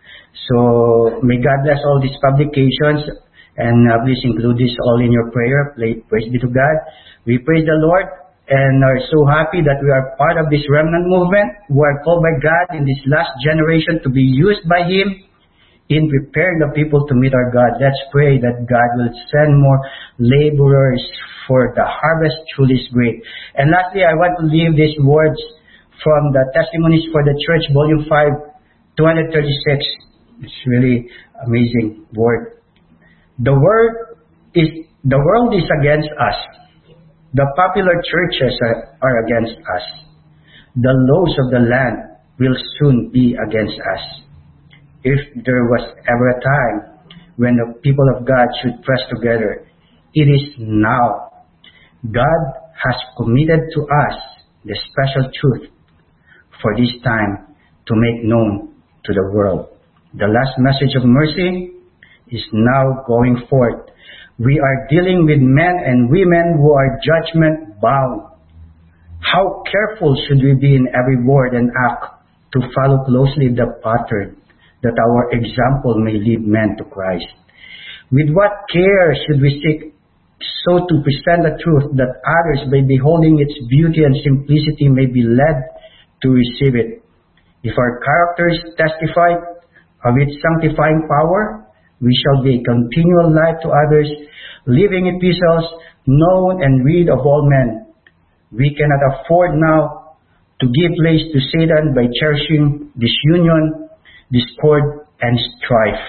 Speaker 5: So may God bless all these publications, and uh, please include this all in your prayer. Praise be to God. We praise the Lord and are so happy that we are part of this remnant movement who are called by God in this last generation to be used by Him in preparing the people to meet our God. Let's pray that God will send more laborers, for the harvest truly is great. And lastly, I want to leave these words from the Testimonies for the Church, Volume five, two thirty-six. It's really amazing word. The word is the world is against us. The popular churches are, are against us. The laws of the land will soon be against us. If there was ever a time when the people of God should press together, it is now. God has committed to us the special truth for this time to make known to the world. The last message of mercy is now going forth. We are dealing with men and women who are judgment bound. How careful should we be in every word and act to follow closely the pattern, that our example may lead men to Christ? With what care should we seek so to present the truth that others, by beholding its beauty and simplicity, may be led to receive it? If our characters testify of its sanctifying power, we shall be a continual light to others, living epistles, known and read of all men. We cannot afford now to give place to Satan by cherishing disunion, discord, and strife.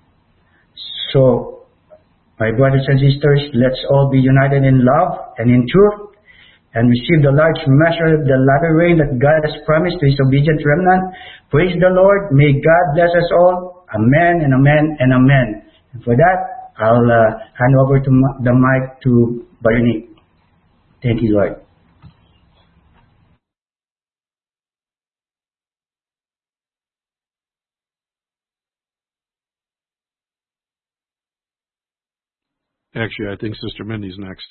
Speaker 5: So, my brothers and sisters, let's all be united in love and in truth, and receive the large measure of the latter rain that God has promised to His obedient remnant. Praise the Lord. May God bless us all. Amen and amen and amen. And for that, I'll uh, hand over to m- the mic to Brother Nick. Thank you, Lord.
Speaker 2: Actually, I think Sister Mindy's next.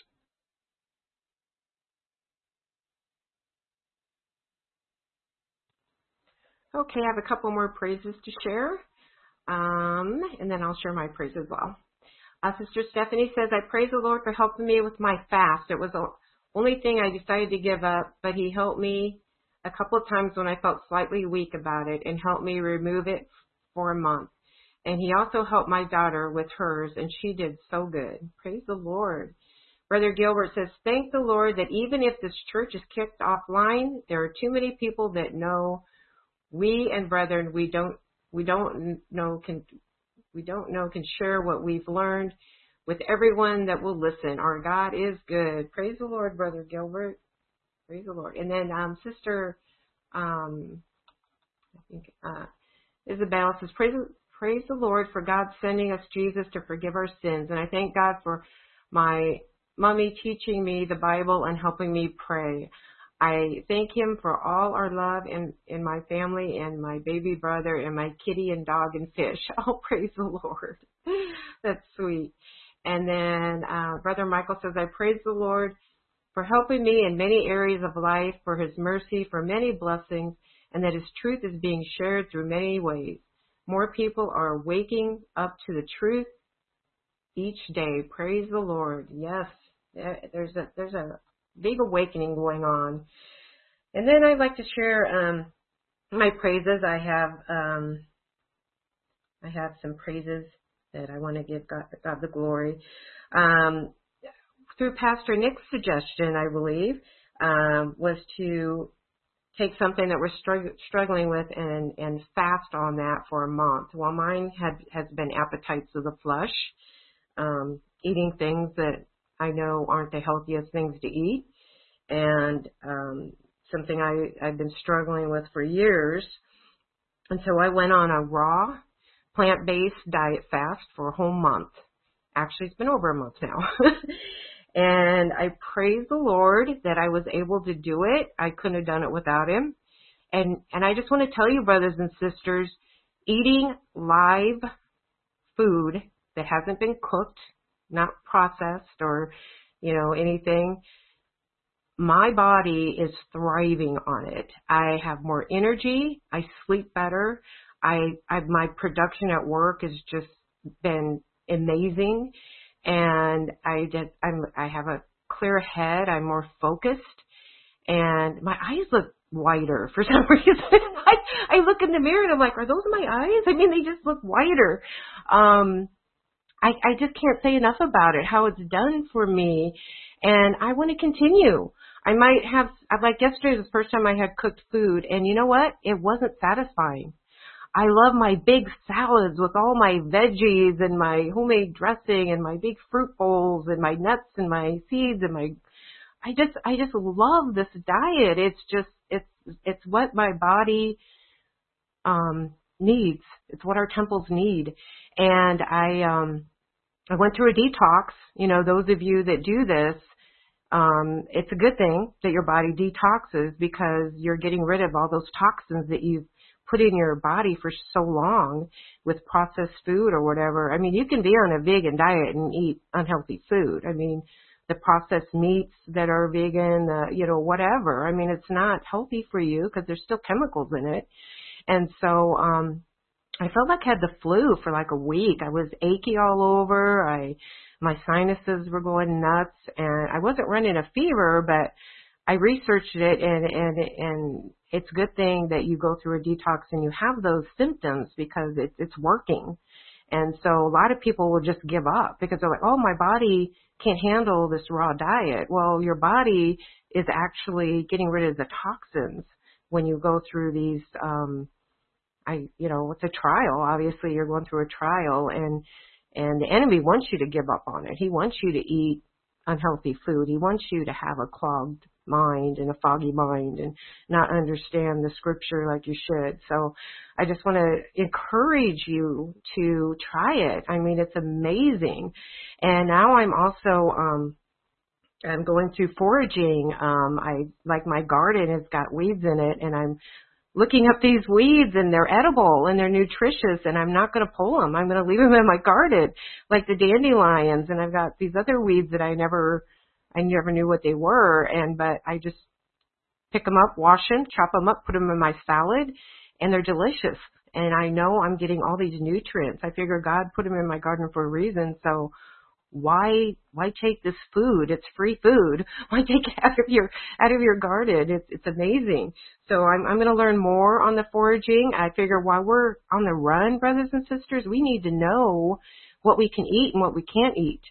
Speaker 3: Okay, I have a couple more praises to share, um, and then I'll share my praise as well. Uh, Sister Stephanie says, I praise the Lord for helping me with my fast. It was the only thing I decided to give up, but He helped me a couple of times when I felt slightly weak about it and helped me remove it for a month. And He also helped my daughter with hers, and she did so good. Praise the Lord. Brother Gilbert says, thank the Lord that even if this church is kicked offline, there are too many people that know we and brethren, we don't we don't know can we don't know can share what we've learned with everyone that will listen. Our God is good. Praise the Lord, Brother Gilbert. Praise the Lord. And then um, Sister, um, I think uh, Isabel says, praise, praise the Lord for God sending us Jesus to forgive our sins. And I thank God for my mommy teaching me the Bible and helping me pray. I thank him for all our love in, in my family and my baby brother and my kitty and dog and fish. Oh, praise the Lord. That's sweet. And then uh, Brother Michael says, I praise the Lord for helping me in many areas of life, for his mercy, for many blessings, and that his truth is being shared through many ways. More people are waking up to the truth each day. Praise the Lord. Yes, there's a there's a big awakening going on. And then I'd like to share um, my praises. I have um, I have some praises that I want to give God, God the glory. Um, through Pastor Nick's suggestion, I believe, um, was to take something that we're strugg- struggling with and, and fast on that for a month. Well, mine had has been appetites of the flesh, um, eating things that I know aren't the healthiest things to eat, and um, something I, I've been struggling with for years. And so I went on a raw, plant-based diet fast for a whole month. Actually, it's been over a month now. And I praise the Lord that I was able to do it. I couldn't have done it without him. And and I just want to tell you, brothers and sisters, eating live food that hasn't been cooked, not processed or, you know, anything, my body is thriving on it. I have more energy. I sleep better. I, I my production at work has just been amazing. And I did, I'm, I have a clear head. I'm more focused, and my eyes look whiter for some reason. I, I look in the mirror and I'm like, are those my eyes? I mean, they just look whiter. Um, I, I just can't say enough about it, how it's done for me. And I want to continue. I might have, like yesterday was the first time I had cooked food, and you know what? It wasn't satisfying. I love my big salads with all my veggies and my homemade dressing and my big fruit bowls and my nuts and my seeds and my, I just, I just love this diet. It's just, it's, it's what my body, um, needs. It's what our temples need. And I, um, I went through a detox. You know, those of you that do this, um, it's a good thing that your body detoxes because you're getting rid of all those toxins that you've put in your body for so long with processed food or whatever. I mean, you can be on a vegan diet and eat unhealthy food. I mean, the processed meats that are vegan, uh, you know, whatever. I mean, it's not healthy for you because there's still chemicals in it. And so, um, I felt like I had the flu for like a week. I was achy all over. I, my sinuses were going nuts, and I wasn't running a fever, but I researched it, and, and, and it's a good thing that you go through a detox and you have those symptoms because it, it's working. And so a lot of people will just give up because they're like, oh, my body can't handle this raw diet. Well, your body is actually getting rid of the toxins when you go through these, um, I, you know, it's a trial. Obviously, you're going through a trial, and, and the enemy wants you to give up on it. He wants you to eat unhealthy food. He wants you to have a clogged mind and a foggy mind and not understand the scripture like you should. So I just want to encourage you to try it. I mean, it's amazing. And now I'm also, um, I'm going through foraging. Um, I, like my garden has got weeds in it, and I'm looking up these weeds, and they're edible and they're nutritious, and I'm not going to pull them. I'm going to leave them in my garden, like the dandelions. And I've got these other weeds that I never, I never knew what they were. And, but I just pick them up, wash them, chop them up, put them in my salad, and they're delicious. And I know I'm getting all these nutrients. I figure God put them in my garden for a reason. So why, why take this food? It's free food. Why take it out of your, out of your garden? It's, it's amazing. So I'm, I'm going to learn more on the foraging. I figure while we're on the run, brothers and sisters, we need to know what we can eat and what we can't eat.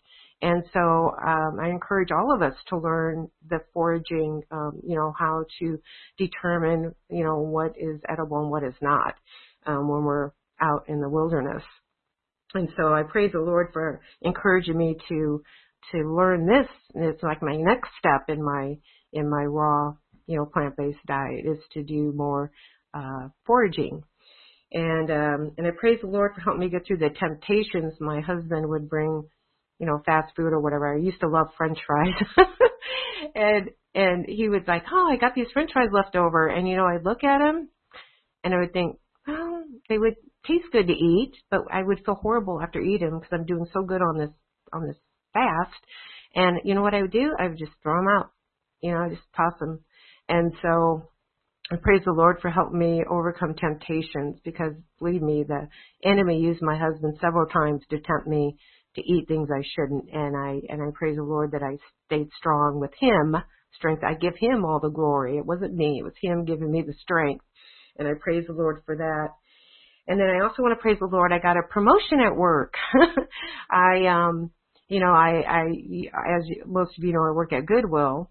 Speaker 3: And so um, I encourage all of us to learn the foraging, um, you know, how to determine, you know, what is edible and what is not um, when we're out in the wilderness. And so I praise the Lord for encouraging me to to learn this. And it's like my next step in my in my raw, you know, plant-based diet is to do more uh, foraging. And um, and I praise the Lord for helping me get through the temptations. My husband would bring, you know, fast food or whatever. I used to love French fries, and and he was like, "Oh, I got these French fries left over," and you know, I'd look at him, and I would think, "Well, they would taste good to eat, but I would feel horrible after eating them because I'm doing so good on this on this fast." And you know what I would do? I would just throw them out. You know, I just toss them. And so I praise the Lord for helping me overcome temptations, because believe me, the enemy used my husband several times to tempt me to eat things I shouldn't. And I and I praise the Lord that I stayed strong with him. Strength. I give him all the glory. It wasn't me. It was him giving me the strength. And I praise the Lord for that. And then I also want to praise the Lord. I got a promotion at work. I, um, you know, I, I, as most of you know, I work at Goodwill,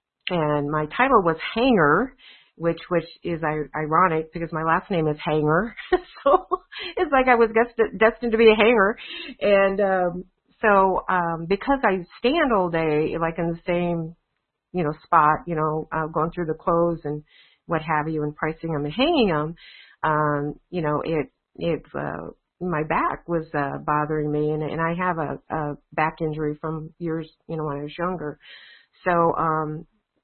Speaker 3: and my title was Hanger, which, which is ironic because my last name is Hanger. So it's like I was destined, destined to be a hanger. And, um, so, um, because I stand all day, like in the same, you know, spot, you know, uh, going through the clothes and what have you and pricing them and hanging them, um, you know, it, it, uh, my back was, uh, bothering me, and, and I have a, a back injury from years, you know, when I was younger. So, um,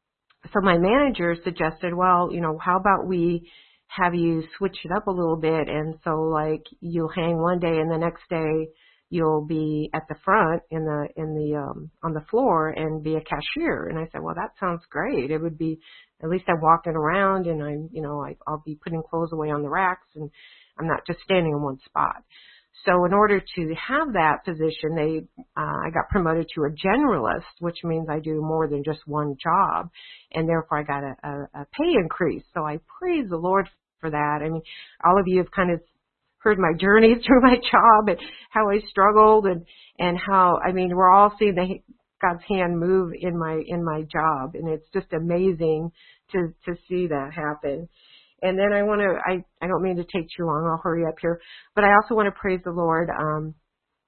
Speaker 3: so my manager suggested, well, you know, how about we have you switch it up a little bit? And so like you'll hang one day and the next day you'll be at the front in the, in the, um, on the floor and be a cashier. And I said, well, that sounds great. It would be, at least I'm walking around and I'm, you know, I, I'll be putting clothes away on the racks and I'm not just standing in one spot. So in order to have that position, they, uh, I got promoted to a generalist, which means I do more than just one job, and therefore I got a, a, a pay increase. So I praise the Lord for that. I mean, all of you have kind of heard my journey through my job and how I struggled and, and how, I mean, we're all seeing the, God's hand move in my, in my job, and it's just amazing to, to see that happen. And then I want to, I, I don't mean to take too long, I'll hurry up here, but I also want to praise the Lord um,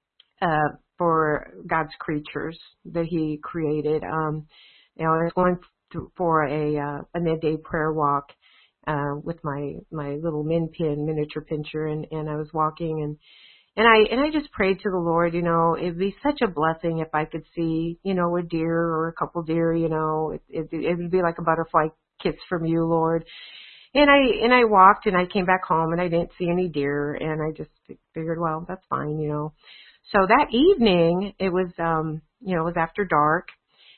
Speaker 3: uh, for God's creatures that he created. Um, you know, I was going to, for a, uh, a midday prayer walk uh, with my, my little min pin, miniature pincher, and, and I was walking and And I, and I just prayed to the Lord, you know, it'd be such a blessing if I could see, you know, a deer or a couple deer, you know, it, it, it would be like a butterfly kiss from you, Lord. And I, and I walked and I came back home and I didn't see any deer, and I just figured, well, that's fine, you know. So that evening, it was, um, you know, it was after dark,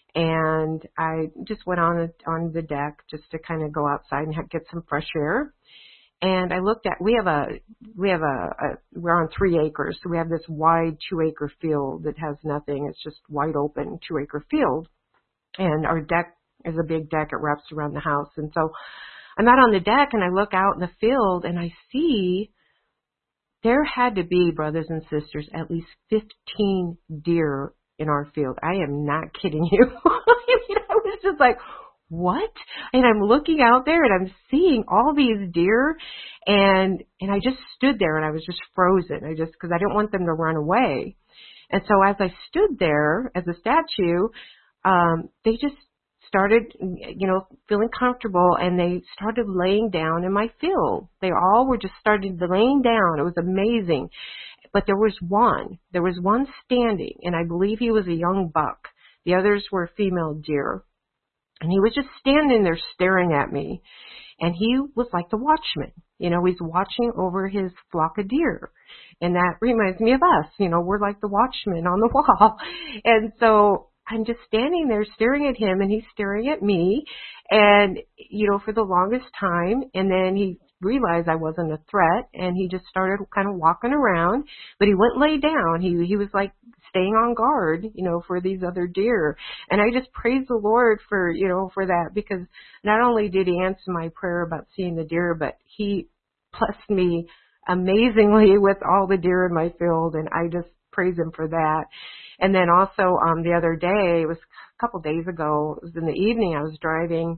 Speaker 3: and I just went on, on the deck just to kind of go outside and get some fresh air. And I looked at, we have a, we have a, a, we're on three acres. So we have this wide two acre field that has nothing. It's just wide open two acre field. And our deck is a big deck. It wraps around the house. And so I'm out on the deck and I look out in the field and I see there had to be, brothers and sisters, at least fifteen deer in our field. I am not kidding you. I mean, I was just like, what? And I'm looking out there and I'm seeing all these deer, and and I just stood there and I was just frozen. I just, because I didn't want them to run away. And so as I stood there as a statue, um, they just started, you know, feeling comfortable, and they started laying down in my field. They all were just started laying down. It was amazing. But there was one. There was one standing, and I believe he was a young buck. The others were female deer. And he was just standing there staring at me. And he was like the watchman. You know, he's watching over his flock of deer. And that reminds me of us. You know, we're like the watchmen on the wall. And so I'm just standing there staring at him, and he's staring at me. And, you know, for the longest time. And then he realized I wasn't a threat, and he just started kind of walking around. But he wouldn't lay down. He, he was like staying on guard, you know, for these other deer. And I just praise the Lord for, you know, for that, because not only did he answer my prayer about seeing the deer, but he blessed me amazingly with all the deer in my field. And I just, praise him for that. And then also um, the other day, it was a couple days ago, it was in the evening, I was driving,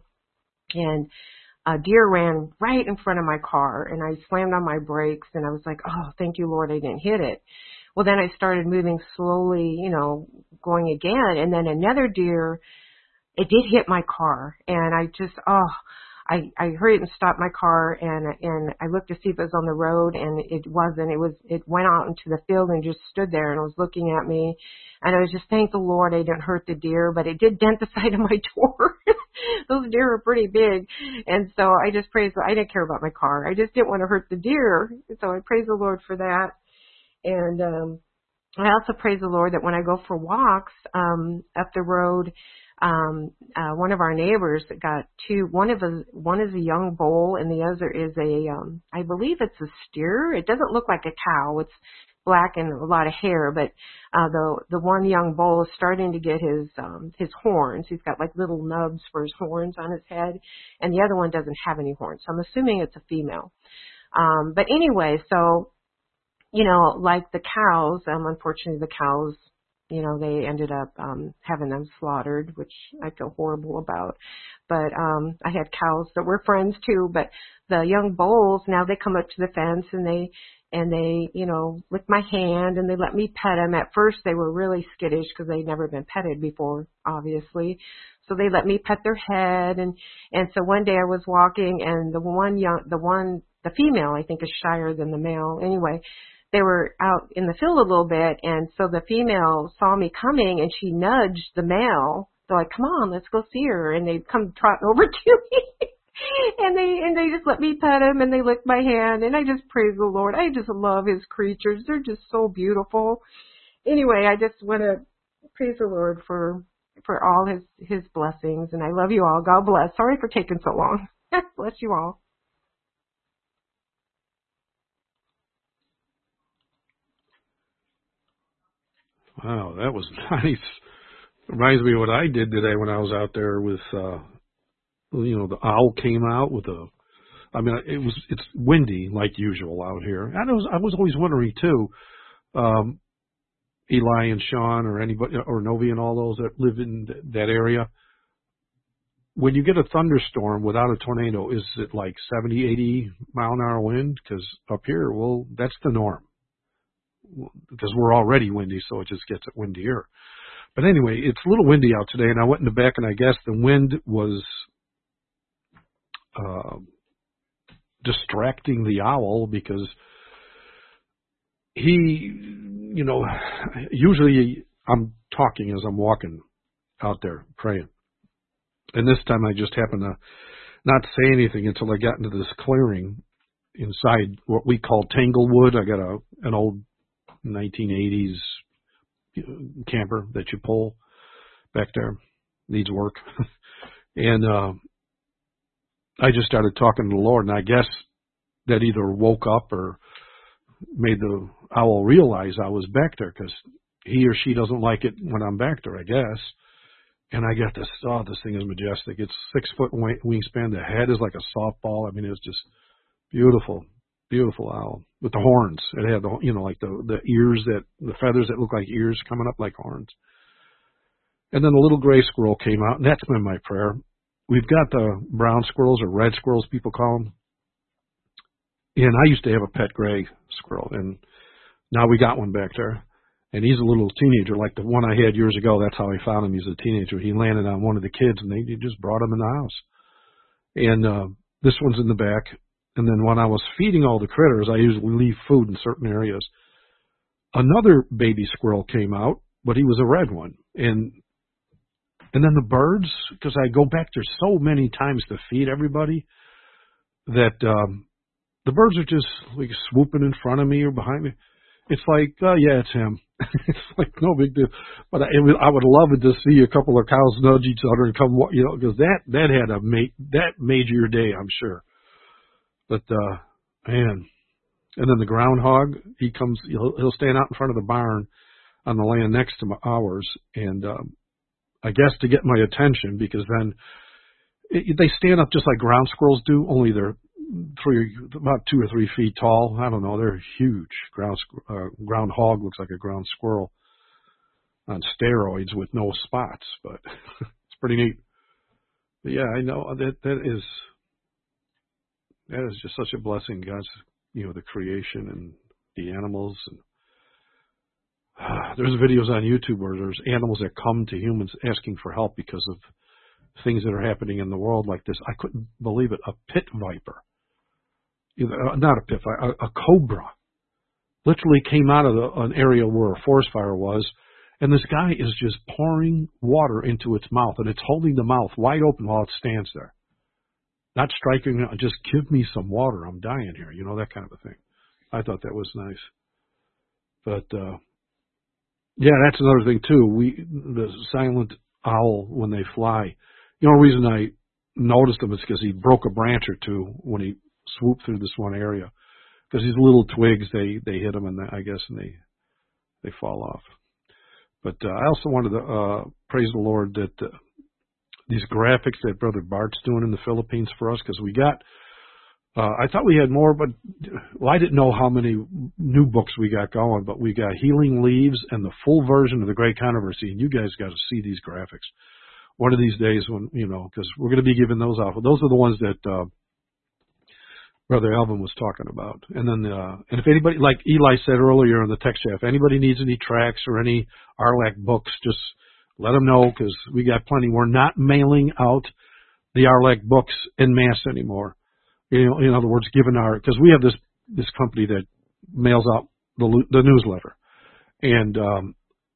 Speaker 3: and a deer ran right in front of my car, and I slammed on my brakes, and I was like, oh, thank you, Lord, I didn't hit it. Well, then I started moving slowly, you know, going again, and then another deer, it did hit my car, and I just, oh, I, I hurried and stopped my car, and and I looked to see if it was on the road, and it wasn't. It was. It went out into the field and just stood there and was looking at me, and I was just thank the Lord I didn't hurt the deer, but it did dent the side of my door. Those deer are pretty big, and so I just praised. I didn't care about my car. I just didn't want to hurt the deer, so I praise the Lord for that, and um, I also praise the Lord that when I go for walks um, up the road. Um, uh, one of our neighbors got two, one of a, one is a young bull and the other is a, um, I believe it's a steer. It doesn't look like a cow. It's black and a lot of hair, but, uh, the, the one young bull is starting to get his, um, his horns. He's got like little nubs for his horns on his head, and the other one doesn't have any horns. So I'm assuming it's a female. Um, but anyway, so, you know, like the cows, um, unfortunately the cows, you know, they ended up um, having them slaughtered, which I feel horrible about. But um, I had cows that were friends too. But the young bulls, now they come up to the fence and they and they, you know, lick my hand and they let me pet them. At first, they were really skittish because they'd never been petted before, obviously. So they let me pet their head. And and so one day I was walking, and the one young, the one, the female, I think, is shyer than the male. Anyway. They were out in the field a little bit, and so the female saw me coming, and she nudged the male. They're like, come on, let's go see her. And they come trotting over to me, and they and they just let me pet him, and they licked my hand, and I just praise the Lord. I just love his creatures. They're just so beautiful. Anyway, I just want to praise the Lord for for all his, his blessings, and I love you all. God bless. Sorry for taking so long. Bless you all.
Speaker 2: Wow, that was nice. Reminds me of what I did today when I was out there with, uh, you know, the owl came out with a, I mean, it was, it's windy like usual out here. And I was, I was always wondering too, um, Eli and Sean or anybody, or Novi and all those that live in th- that area. When you get a thunderstorm without a tornado, is it like seventy, eighty mile an hour wind? Because up here, well, that's the norm. Because we're already windy, so it just gets windier. But anyway, it's a little windy out today, and I went in the back, and I guess the wind was uh, distracting the owl because he, you know, usually I'm talking as I'm walking out there praying. And this time I just happened to not say anything until I got into this clearing inside what we call Tanglewood. I got a an old nineteen eighties camper that you pull back there. Needs work. and uh, I just started talking to the Lord, and I guess that either woke up or made the owl realize I was back there because he or she doesn't like it when I'm back there, I guess. And I got this, oh, this thing is majestic. It's six foot wingspan. The head is like a softball. I mean, it's just beautiful. Beautiful owl with the horns. It had the, you know, like the, the ears that, the feathers that look like ears coming up like horns. And then a little gray squirrel came out, and that's been my prayer. We've got the brown squirrels or red squirrels, people call them. And I used to have a pet gray squirrel, and now we got one back there. And he's a little teenager, like the one I had years ago. That's how I found him. He's a teenager. He landed on one of the kids, and they just brought him in the house. And uh, this one's in the back. And then when I was feeding all the critters, I usually leave food in certain areas. Another baby squirrel came out, but he was a red one. And and then the birds, because I go back there so many times to feed everybody, that um, the birds are just like swooping in front of me or behind me. It's like, oh, yeah, it's him. It's like no big deal. But I, it was, I would love it to see a couple of cows nudge each other and come, you know, because that, that had a ma- that made your day, I'm sure. But, uh, man, and then the groundhog, he comes, he'll, he'll stand out in front of the barn on the land next to ours, and um, I guess to get my attention, because then it, they stand up just like ground squirrels do, only they're three, about two or three feet tall. I don't know. They're huge. Ground uh, ground hog looks like a ground squirrel on steroids with no spots, but it's pretty neat. But yeah, I know that that is that is just such a blessing. God's, you know, the creation and the animals, and uh, there's videos on YouTube where there's animals that come to humans asking for help because of things that are happening in the world like this. I couldn't believe it. A pit viper, uh, not a pit viper, a, a cobra, literally came out of the, an area where a forest fire was, and this guy is just pouring water into its mouth, and it's holding the mouth wide open while it stands there. Not striking, just give me some water, I'm dying here, you know, that kind of a thing. I thought that was nice. But, uh, yeah, that's another thing, too. We, the silent owl, when they fly, the only reason I noticed him is because he broke a branch or two when he swooped through this one area. Because these little twigs, they, they hit him, and they, I guess, and they, they fall off. But uh, I also wanted to uh, praise the Lord that uh, these graphics that Brother Bart's doing in the Philippines for us, because we got, uh, I thought we had more, but well, I didn't know how many new books we got going, but we got Healing Leaves and the full version of The Great Controversy, and you guys got to see these graphics. One of these days when, you know, because we're going to be giving those out. Those are the ones that uh, Brother Alvin was talking about. And then, uh, and if anybody, like Eli said earlier in the text chat, if anybody needs any tracts or any R L A C books, just let them know, because we got plenty. We're not mailing out the R L A C books en masse anymore. You know, in other words, given our, because we have this this company that mails out the the newsletter, and um,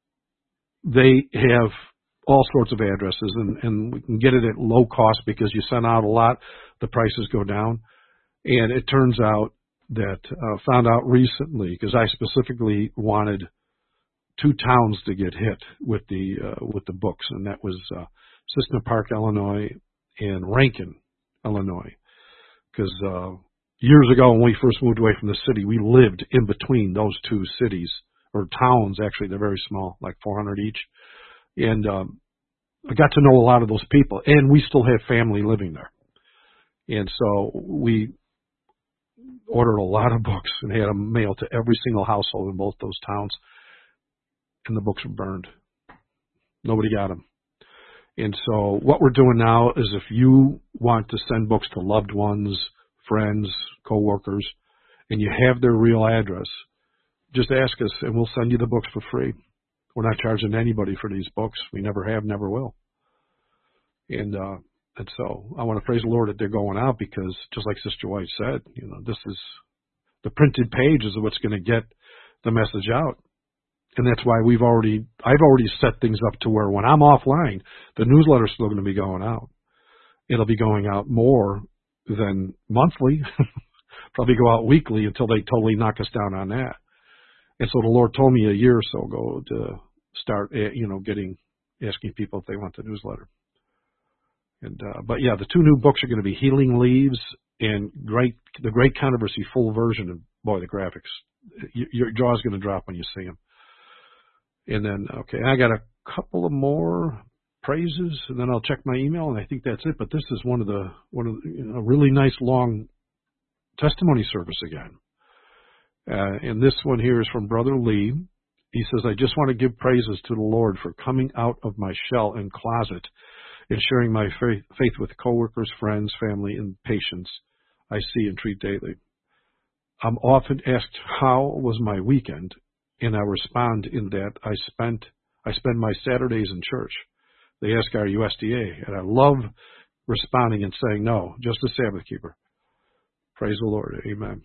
Speaker 2: they have all sorts of addresses, and, and we can get it at low cost because you send out a lot, the prices go down. And it turns out that, uh, found out recently, because I specifically wanted two towns to get hit with the, uh, with the books, and that was, uh, Cissna Park, Illinois, and Rankin, Illinois. Because, uh, years ago when we first moved away from the city, we lived in between those two cities, or towns, actually. They're very small, like four hundred each. And, um, I got to know a lot of those people, and we still have family living there. And so we ordered a lot of books and had them mailed to every single household in both those towns, and the books were burned. Nobody got them. And so what we're doing now is, if you want to send books to loved ones, friends, coworkers, and you have their real address, just ask us and we'll send you the books for free. We're not charging anybody for these books. We never have, never will. And, uh, And so I want to praise the Lord that they're going out, because just like Sister White said, you know, this is the printed page is what's going to get the message out. And that's why we've already, I've already set things up to where when I'm offline, the newsletter's still going to be going out. It'll be going out more than monthly, probably go out weekly until they totally knock us down on that. And so the Lord told me a year or so ago to start, you know, getting, asking people if they want the newsletter. And, uh, but yeah, the two new books are going to be Healing Leaves and Great, the Great Controversy full version. And boy, the graphics, your, your jaw's going to drop when you see them. And then, okay, I got a couple of more praises, and then I'll check my email, and I think that's it. But this is one of the, one of the, you know, a really nice long testimony service again. Uh, and this one here is from Brother Lee. He says, I just want to give praises to the Lord for coming out of my shell and closet and sharing my faith, faith with coworkers, friends, family, and patients I see and treat daily. I'm often asked, how was my weekend? And I respond in that I spent, I spend my Saturdays in church. They ask, are you S D A? And I love responding and saying, no, just a Sabbath keeper. Praise the Lord. Amen.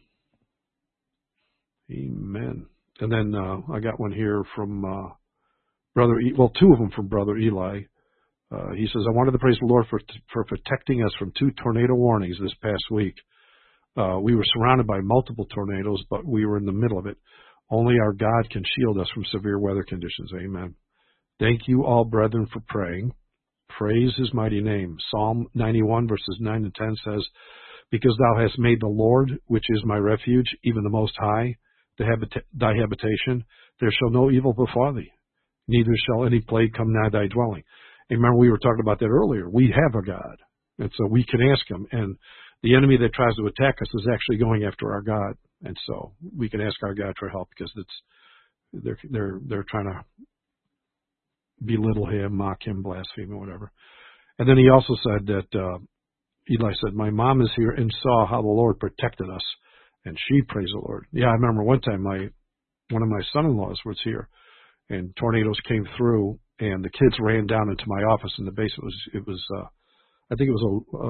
Speaker 2: Amen. And then uh, I got one here from uh, Brother, e- well, two of them from Brother Eli. Uh, he says, I wanted to praise the Lord for for protecting us from two tornado warnings this past week. Uh, we were surrounded by multiple tornadoes, but we were in the middle of it. Only our God can shield us from severe weather conditions. Amen. Thank you all, brethren, for praying. Praise his mighty name. Psalm ninety-one, verses nine and ten says, because thou hast made the Lord, which is my refuge, even the Most High, the habita- thy habitation, there shall no evil befall thee, neither shall any plague come nigh thy dwelling. And remember, we were talking about that earlier. We have a God, and so we can ask him. And the enemy that tries to attack us is actually going after our God. And so we can ask our God for help because it's, they're, they're, they're trying to belittle him, mock him, blaspheme, or whatever. And then he also said that, uh, Eli said, my mom is here and saw how the Lord protected us. And she praised the Lord. Yeah, I remember one time my, one of my son-in-laws was here and tornadoes came through and the kids ran down into my office in the basement. It was, it was, uh, I think it was a,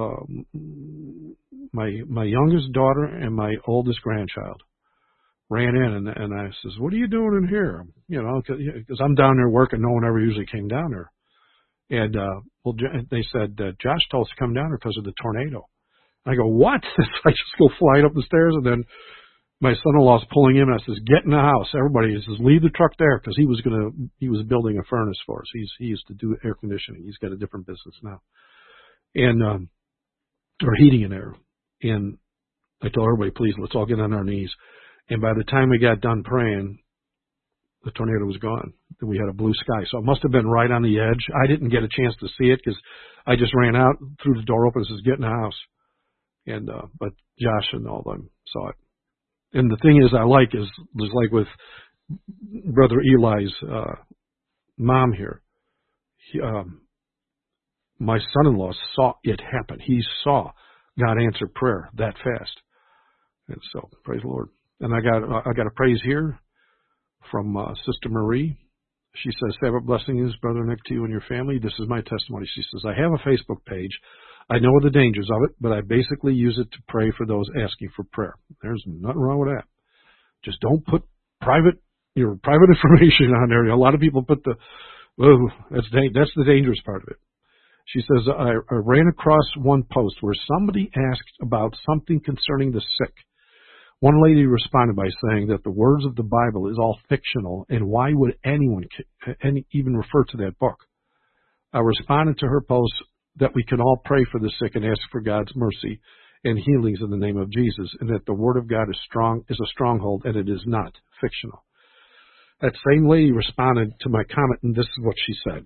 Speaker 2: uh, my, my youngest daughter and my oldest grandchild ran in and, and I says, what are you doing in here? You know, cause, cause I'm down there working. No one ever usually came down there. And, uh, well, they said, uh, Josh told us to come down there because of the tornado. I go, what? I just go flying up the stairs and then my son-in-law's pulling in and I says, get in the house. Everybody says, leave the truck there because he was going to, he was building a furnace for us. He's, he used to do air conditioning. He's got a different business now. And, um, or heating and air. And I told everybody, please, let's all get on our knees. And by the time we got done praying, the tornado was gone. We had a blue sky. So it must have been right on the edge. I didn't get a chance to see it because I just ran out, threw the door open and says, get in the house. And, uh, but Josh and all of them saw it. And the thing is I like is, is like with Brother Eli's, uh, mom here. He, um, my son-in-law saw it happen. He saw God answer prayer that fast. And so praise the Lord. And I got, I got a praise here from uh, Sister Marie. She says, Sabbath blessings, Brother Nick, to you and your family. This is my testimony. She says, I have a Facebook page. I know the dangers of it, but I basically use it to pray for those asking for prayer. There's nothing wrong with that. Just don't put private, your private information on there. A lot of people put the, oh, that's, that's the dangerous part of it. She says, I, I ran across one post where somebody asked about something concerning the sick. One lady responded by saying that the words of the Bible is all fictional, and why would anyone any, even refer to that book? I responded to her post that we can all pray for the sick and ask for God's mercy and healings in the name of Jesus, and that the Word of God is strong, is a stronghold, and it is not fictional. That same lady responded to my comment, and this is what she said.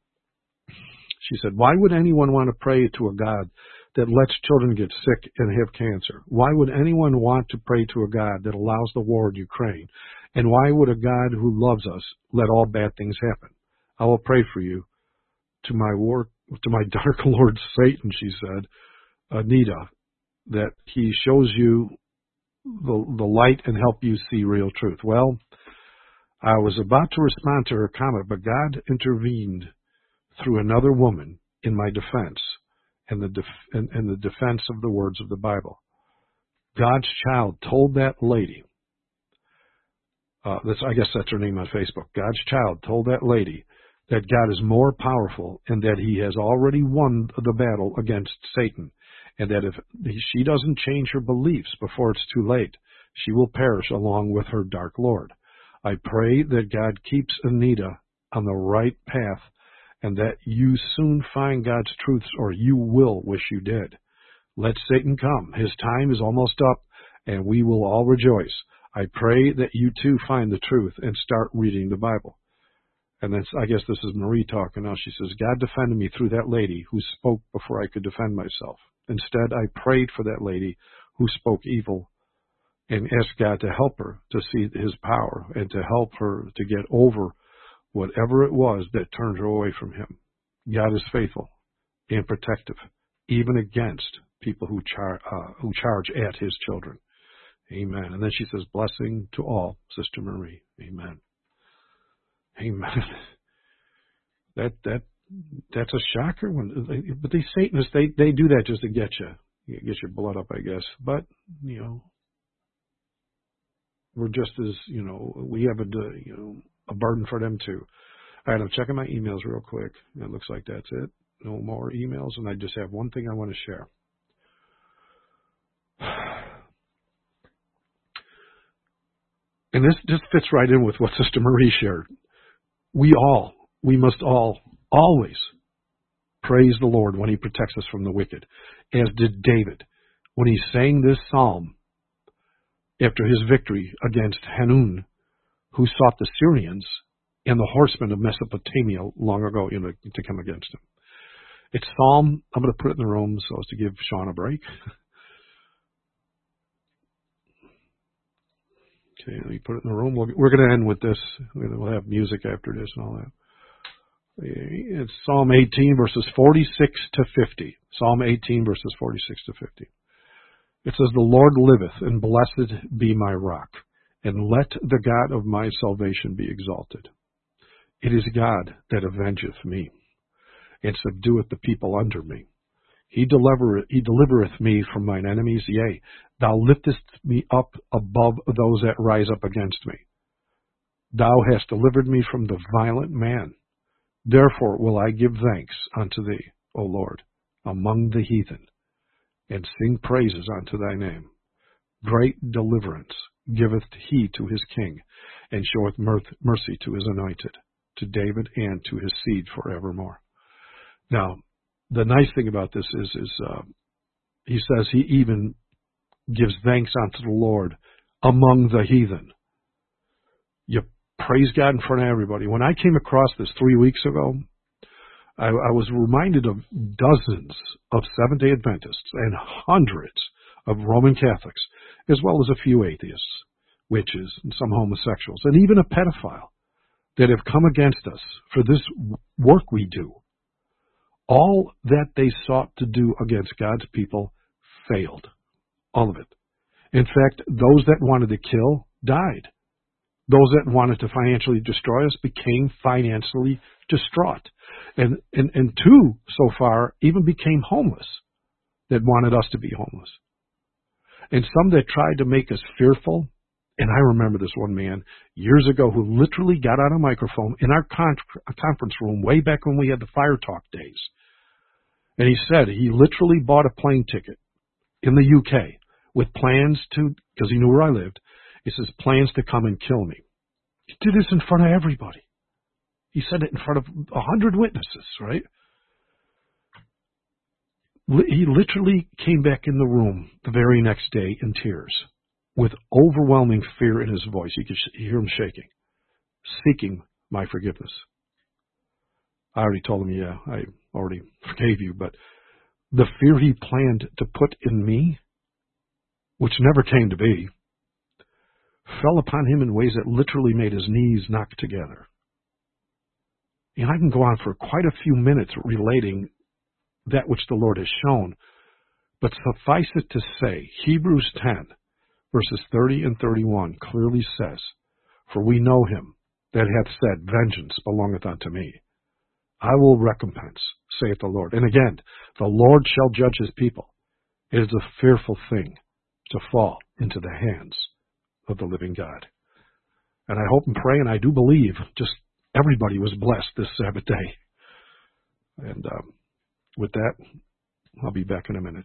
Speaker 2: She said, why would anyone want to pray to a God that lets children get sick and have cancer? Why would anyone want to pray to a God that allows the war in Ukraine? And why would a God who loves us let all bad things happen? I will pray for you to my war, to my dark Lord Satan, she said, Anita, that he shows you the, the light and help you see real truth. Well, I was about to respond to her comment, but God intervened through another woman in my defense. And the, def- and, and the defense of the words of the Bible. God's child told that lady, uh, that's, I guess that's her name on Facebook, God's child told that lady that God is more powerful and that he has already won the battle against Satan, and that if she doesn't change her beliefs before it's too late, she will perish along with her dark lord. I pray that God keeps Anita on the right path and that you soon find God's truths, or you will wish you did. Let Satan come. His time is almost up, and we will all rejoice. I pray that you too find the truth and start reading the Bible. And that's, I guess this is Marie talking now. She says, God defended me through that lady who spoke before I could defend myself. Instead, I prayed for that lady who spoke evil and asked God to help her to see his power and to help her to get over whatever it was that turned her away from him. God is faithful and protective, even against people who, char- uh, who charge at his children. Amen. And then she says, blessing to all, Sister Marie. Amen. Amen. That that that's a shocker. When, but these Satanists, they, they do that just to get you, get your blood up, I guess. But, you know, we're just as, you know, we have a, you know, a burden for them too. All right, I'm checking my emails real quick. It looks like that's it. No more emails, and I just have one thing I want to share. And this just fits right in with what Sister Marie shared. We all, we must all, always praise the Lord when he protects us from the wicked, as did David when he sang this psalm after his victory against Hanun, who sought the Syrians and the horsemen of Mesopotamia long ago, you know, to come against him. It's Psalm, I'm going to put it in the room so as to give Sean a break. Okay, let me put it in the room. We'll, we're going to end with this. We'll have music after this and all that. It's Psalm eighteen, verses forty-six to fifty. Psalm eighteen, verses forty-six to fifty. It says, "The Lord liveth, and blessed be my rock, and let the God of my salvation be exalted. It is God that avengeth me, and subdueth the people under me. He delivereth, he delivereth me from mine enemies, yea, thou liftest me up above those that rise up against me. Thou hast delivered me from the violent man. Therefore will I give thanks unto thee, O Lord, among the heathen, and sing praises unto thy name. Great deliverance giveth he to his king, and showeth mercy to his anointed, to David and to his seed forevermore." Now, the nice thing about this is, is uh, he says he even gives thanks unto the Lord among the heathen. You praise God in front of everybody. When I came across this three weeks ago, I, I was reminded of dozens of Seventh-day Adventists and hundreds of Roman Catholics, as well as a few atheists, witches, and some homosexuals, and even a pedophile that have come against us for this work we do. All that they sought to do against God's people failed. All of it. In fact, those that wanted to kill died. Those that wanted to financially destroy us became financially distraught. And, and, and two, so far, even became homeless that wanted us to be homeless. And some that tried to make us fearful. And I remember this one man years ago who literally got on a microphone in our con- conference room way back when we had the Fire Talk days. And he said he literally bought a plane ticket in the U K with plans to, because he knew where I lived, he says, plans to come and kill me. He did this in front of everybody. He said it in front of a hundred witnesses, right? He literally came back in the room the very next day in tears with overwhelming fear in his voice. You could hear him shaking, seeking my forgiveness. I already told him, yeah, I already forgave you, but the fear he planned to put in me, which never came to be, fell upon him in ways that literally made his knees knock together. And I can go on for quite a few minutes relating that which the Lord has shown, but suffice it to say, Hebrews ten, verses thirty and thirty-one clearly says, "For we know him that hath said, Vengeance belongeth unto me. I will recompense, saith the Lord." And again, the Lord shall judge his people. It is a fearful thing to fall into the hands of the living God. And I hope and pray, and I do believe, just everybody was blessed this Sabbath day. And um, with that, I'll be back in a minute.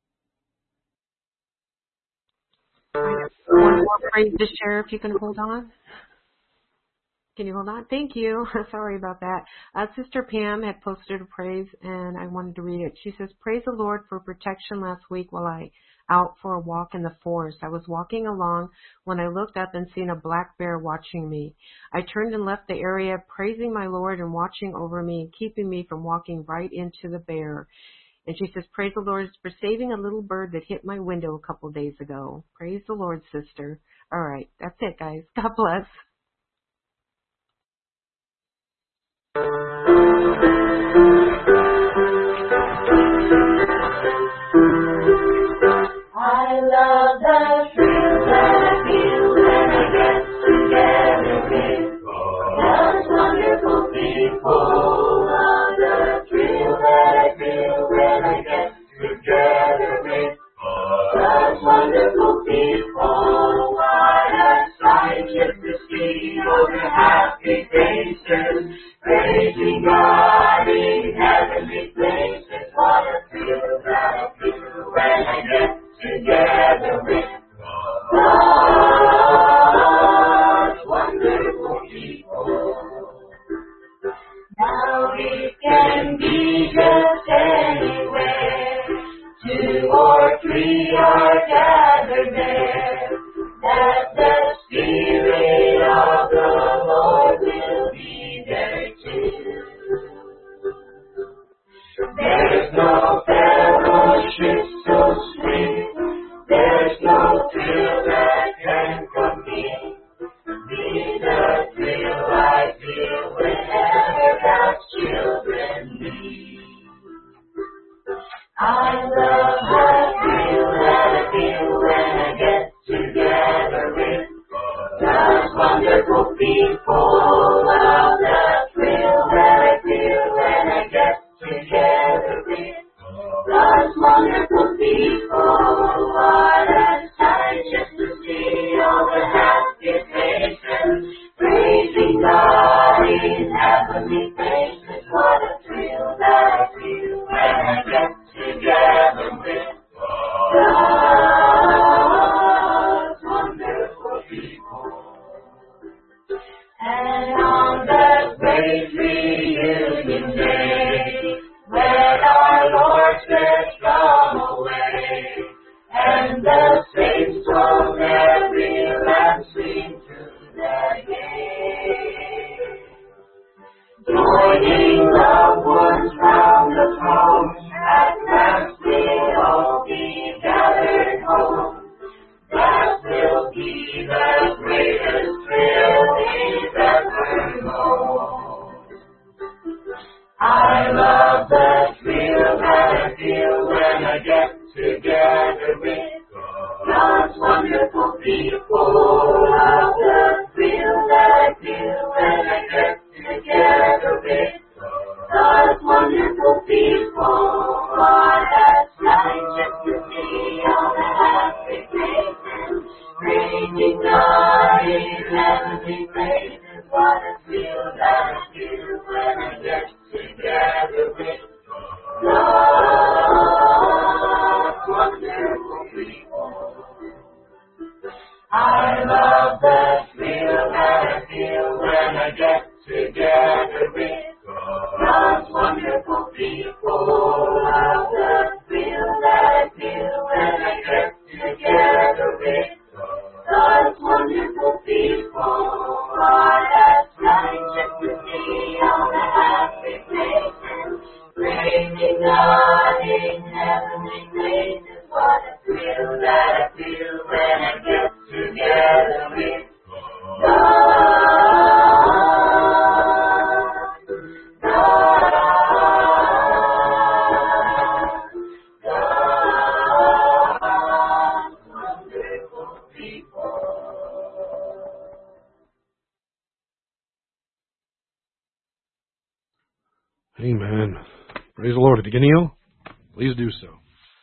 Speaker 3: One more praise to share if you can hold on. Can you hold on? Thank you. Sorry about that. Uh, Sister Pam had posted a praise, and I wanted to read it. She says, "Praise the Lord for protection last week while I out for a walk in the forest. I was walking along when I looked up and seen a black bear watching me. I turned and left the area, praising my Lord and watching over me and keeping me from walking right into the bear." And she says, "Praise the Lord for saving a little bird that hit my window a couple of days ago." Praise the Lord, sister. All right. That's it, guys. God bless.
Speaker 6: I love the thrill that I feel when I get together with those wonderful people. Love the thrill that I feel when I get together with those wonderful people. What a sight just to see all their happy faces, praising God in heavenly places. What a thrill that I feel when I get together with God's wonderful people. Now it can be just anywhere, two or three are gathered there, that the Spirit of the Lord will be there too. There's no fellowship so sweet, there's no thrill that can compete sing heavenly praises. What a thrill that I feel when I get together with God's wonderful people. I love the thrill that I feel when I get together with God's wonderful people. Love the thrill that I feel when I get together with God's wonderful people. Oh, that's nice just to see all the happy faces, praising God in heavenly places. What a thrill that I feel when I get together with God. God. God's wonderful people.
Speaker 2: Amen. Praise the Lord. If you can kneel, please do so.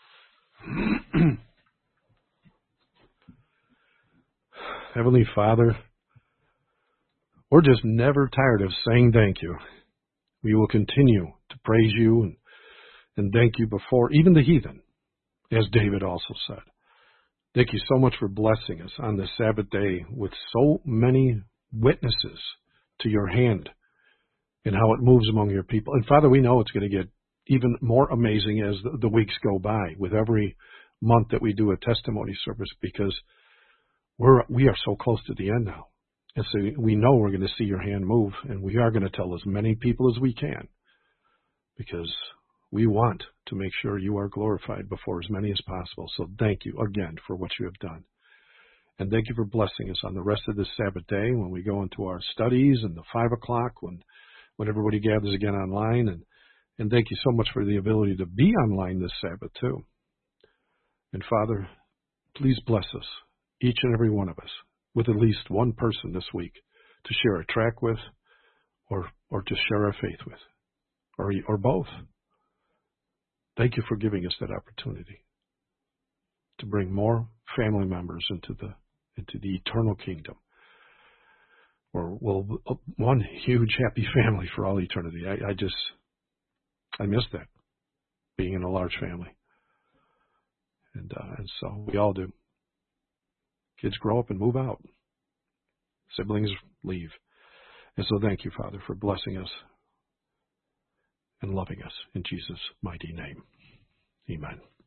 Speaker 2: Heavenly Father, we're just never tired of saying thank you. We will continue to praise you and, and thank you before even the heathen, as David also said. Thank you so much for blessing us on this Sabbath day with so many witnesses to your hand and how it moves among your people. And Father, we know it's going to get even more amazing as the, the weeks go by with every month that we do a testimony service, because we're, we are so close to the end now. And so we know we're going to see your hand move, and we are going to tell as many people as we can, because we want to make sure you are glorified before as many as possible. So thank you again for what you have done. And thank you for blessing us on the rest of this Sabbath day when we go into our studies and the five o'clock when, when everybody gathers again online. And, and thank you so much for the ability to be online this Sabbath too. And Father, please bless us, each and every one of us, with at least one person this week to share a track with, or or to share our faith with, or or both. Thank you for giving us that opportunity to bring more family members into the into the eternal kingdom, or well, one huge happy family for all eternity. I, I just I miss that, being in a large family, and uh, and so we all do. Kids grow up and move out. Siblings leave. And so thank you, Father, for blessing us and loving us in Jesus' mighty name. Amen.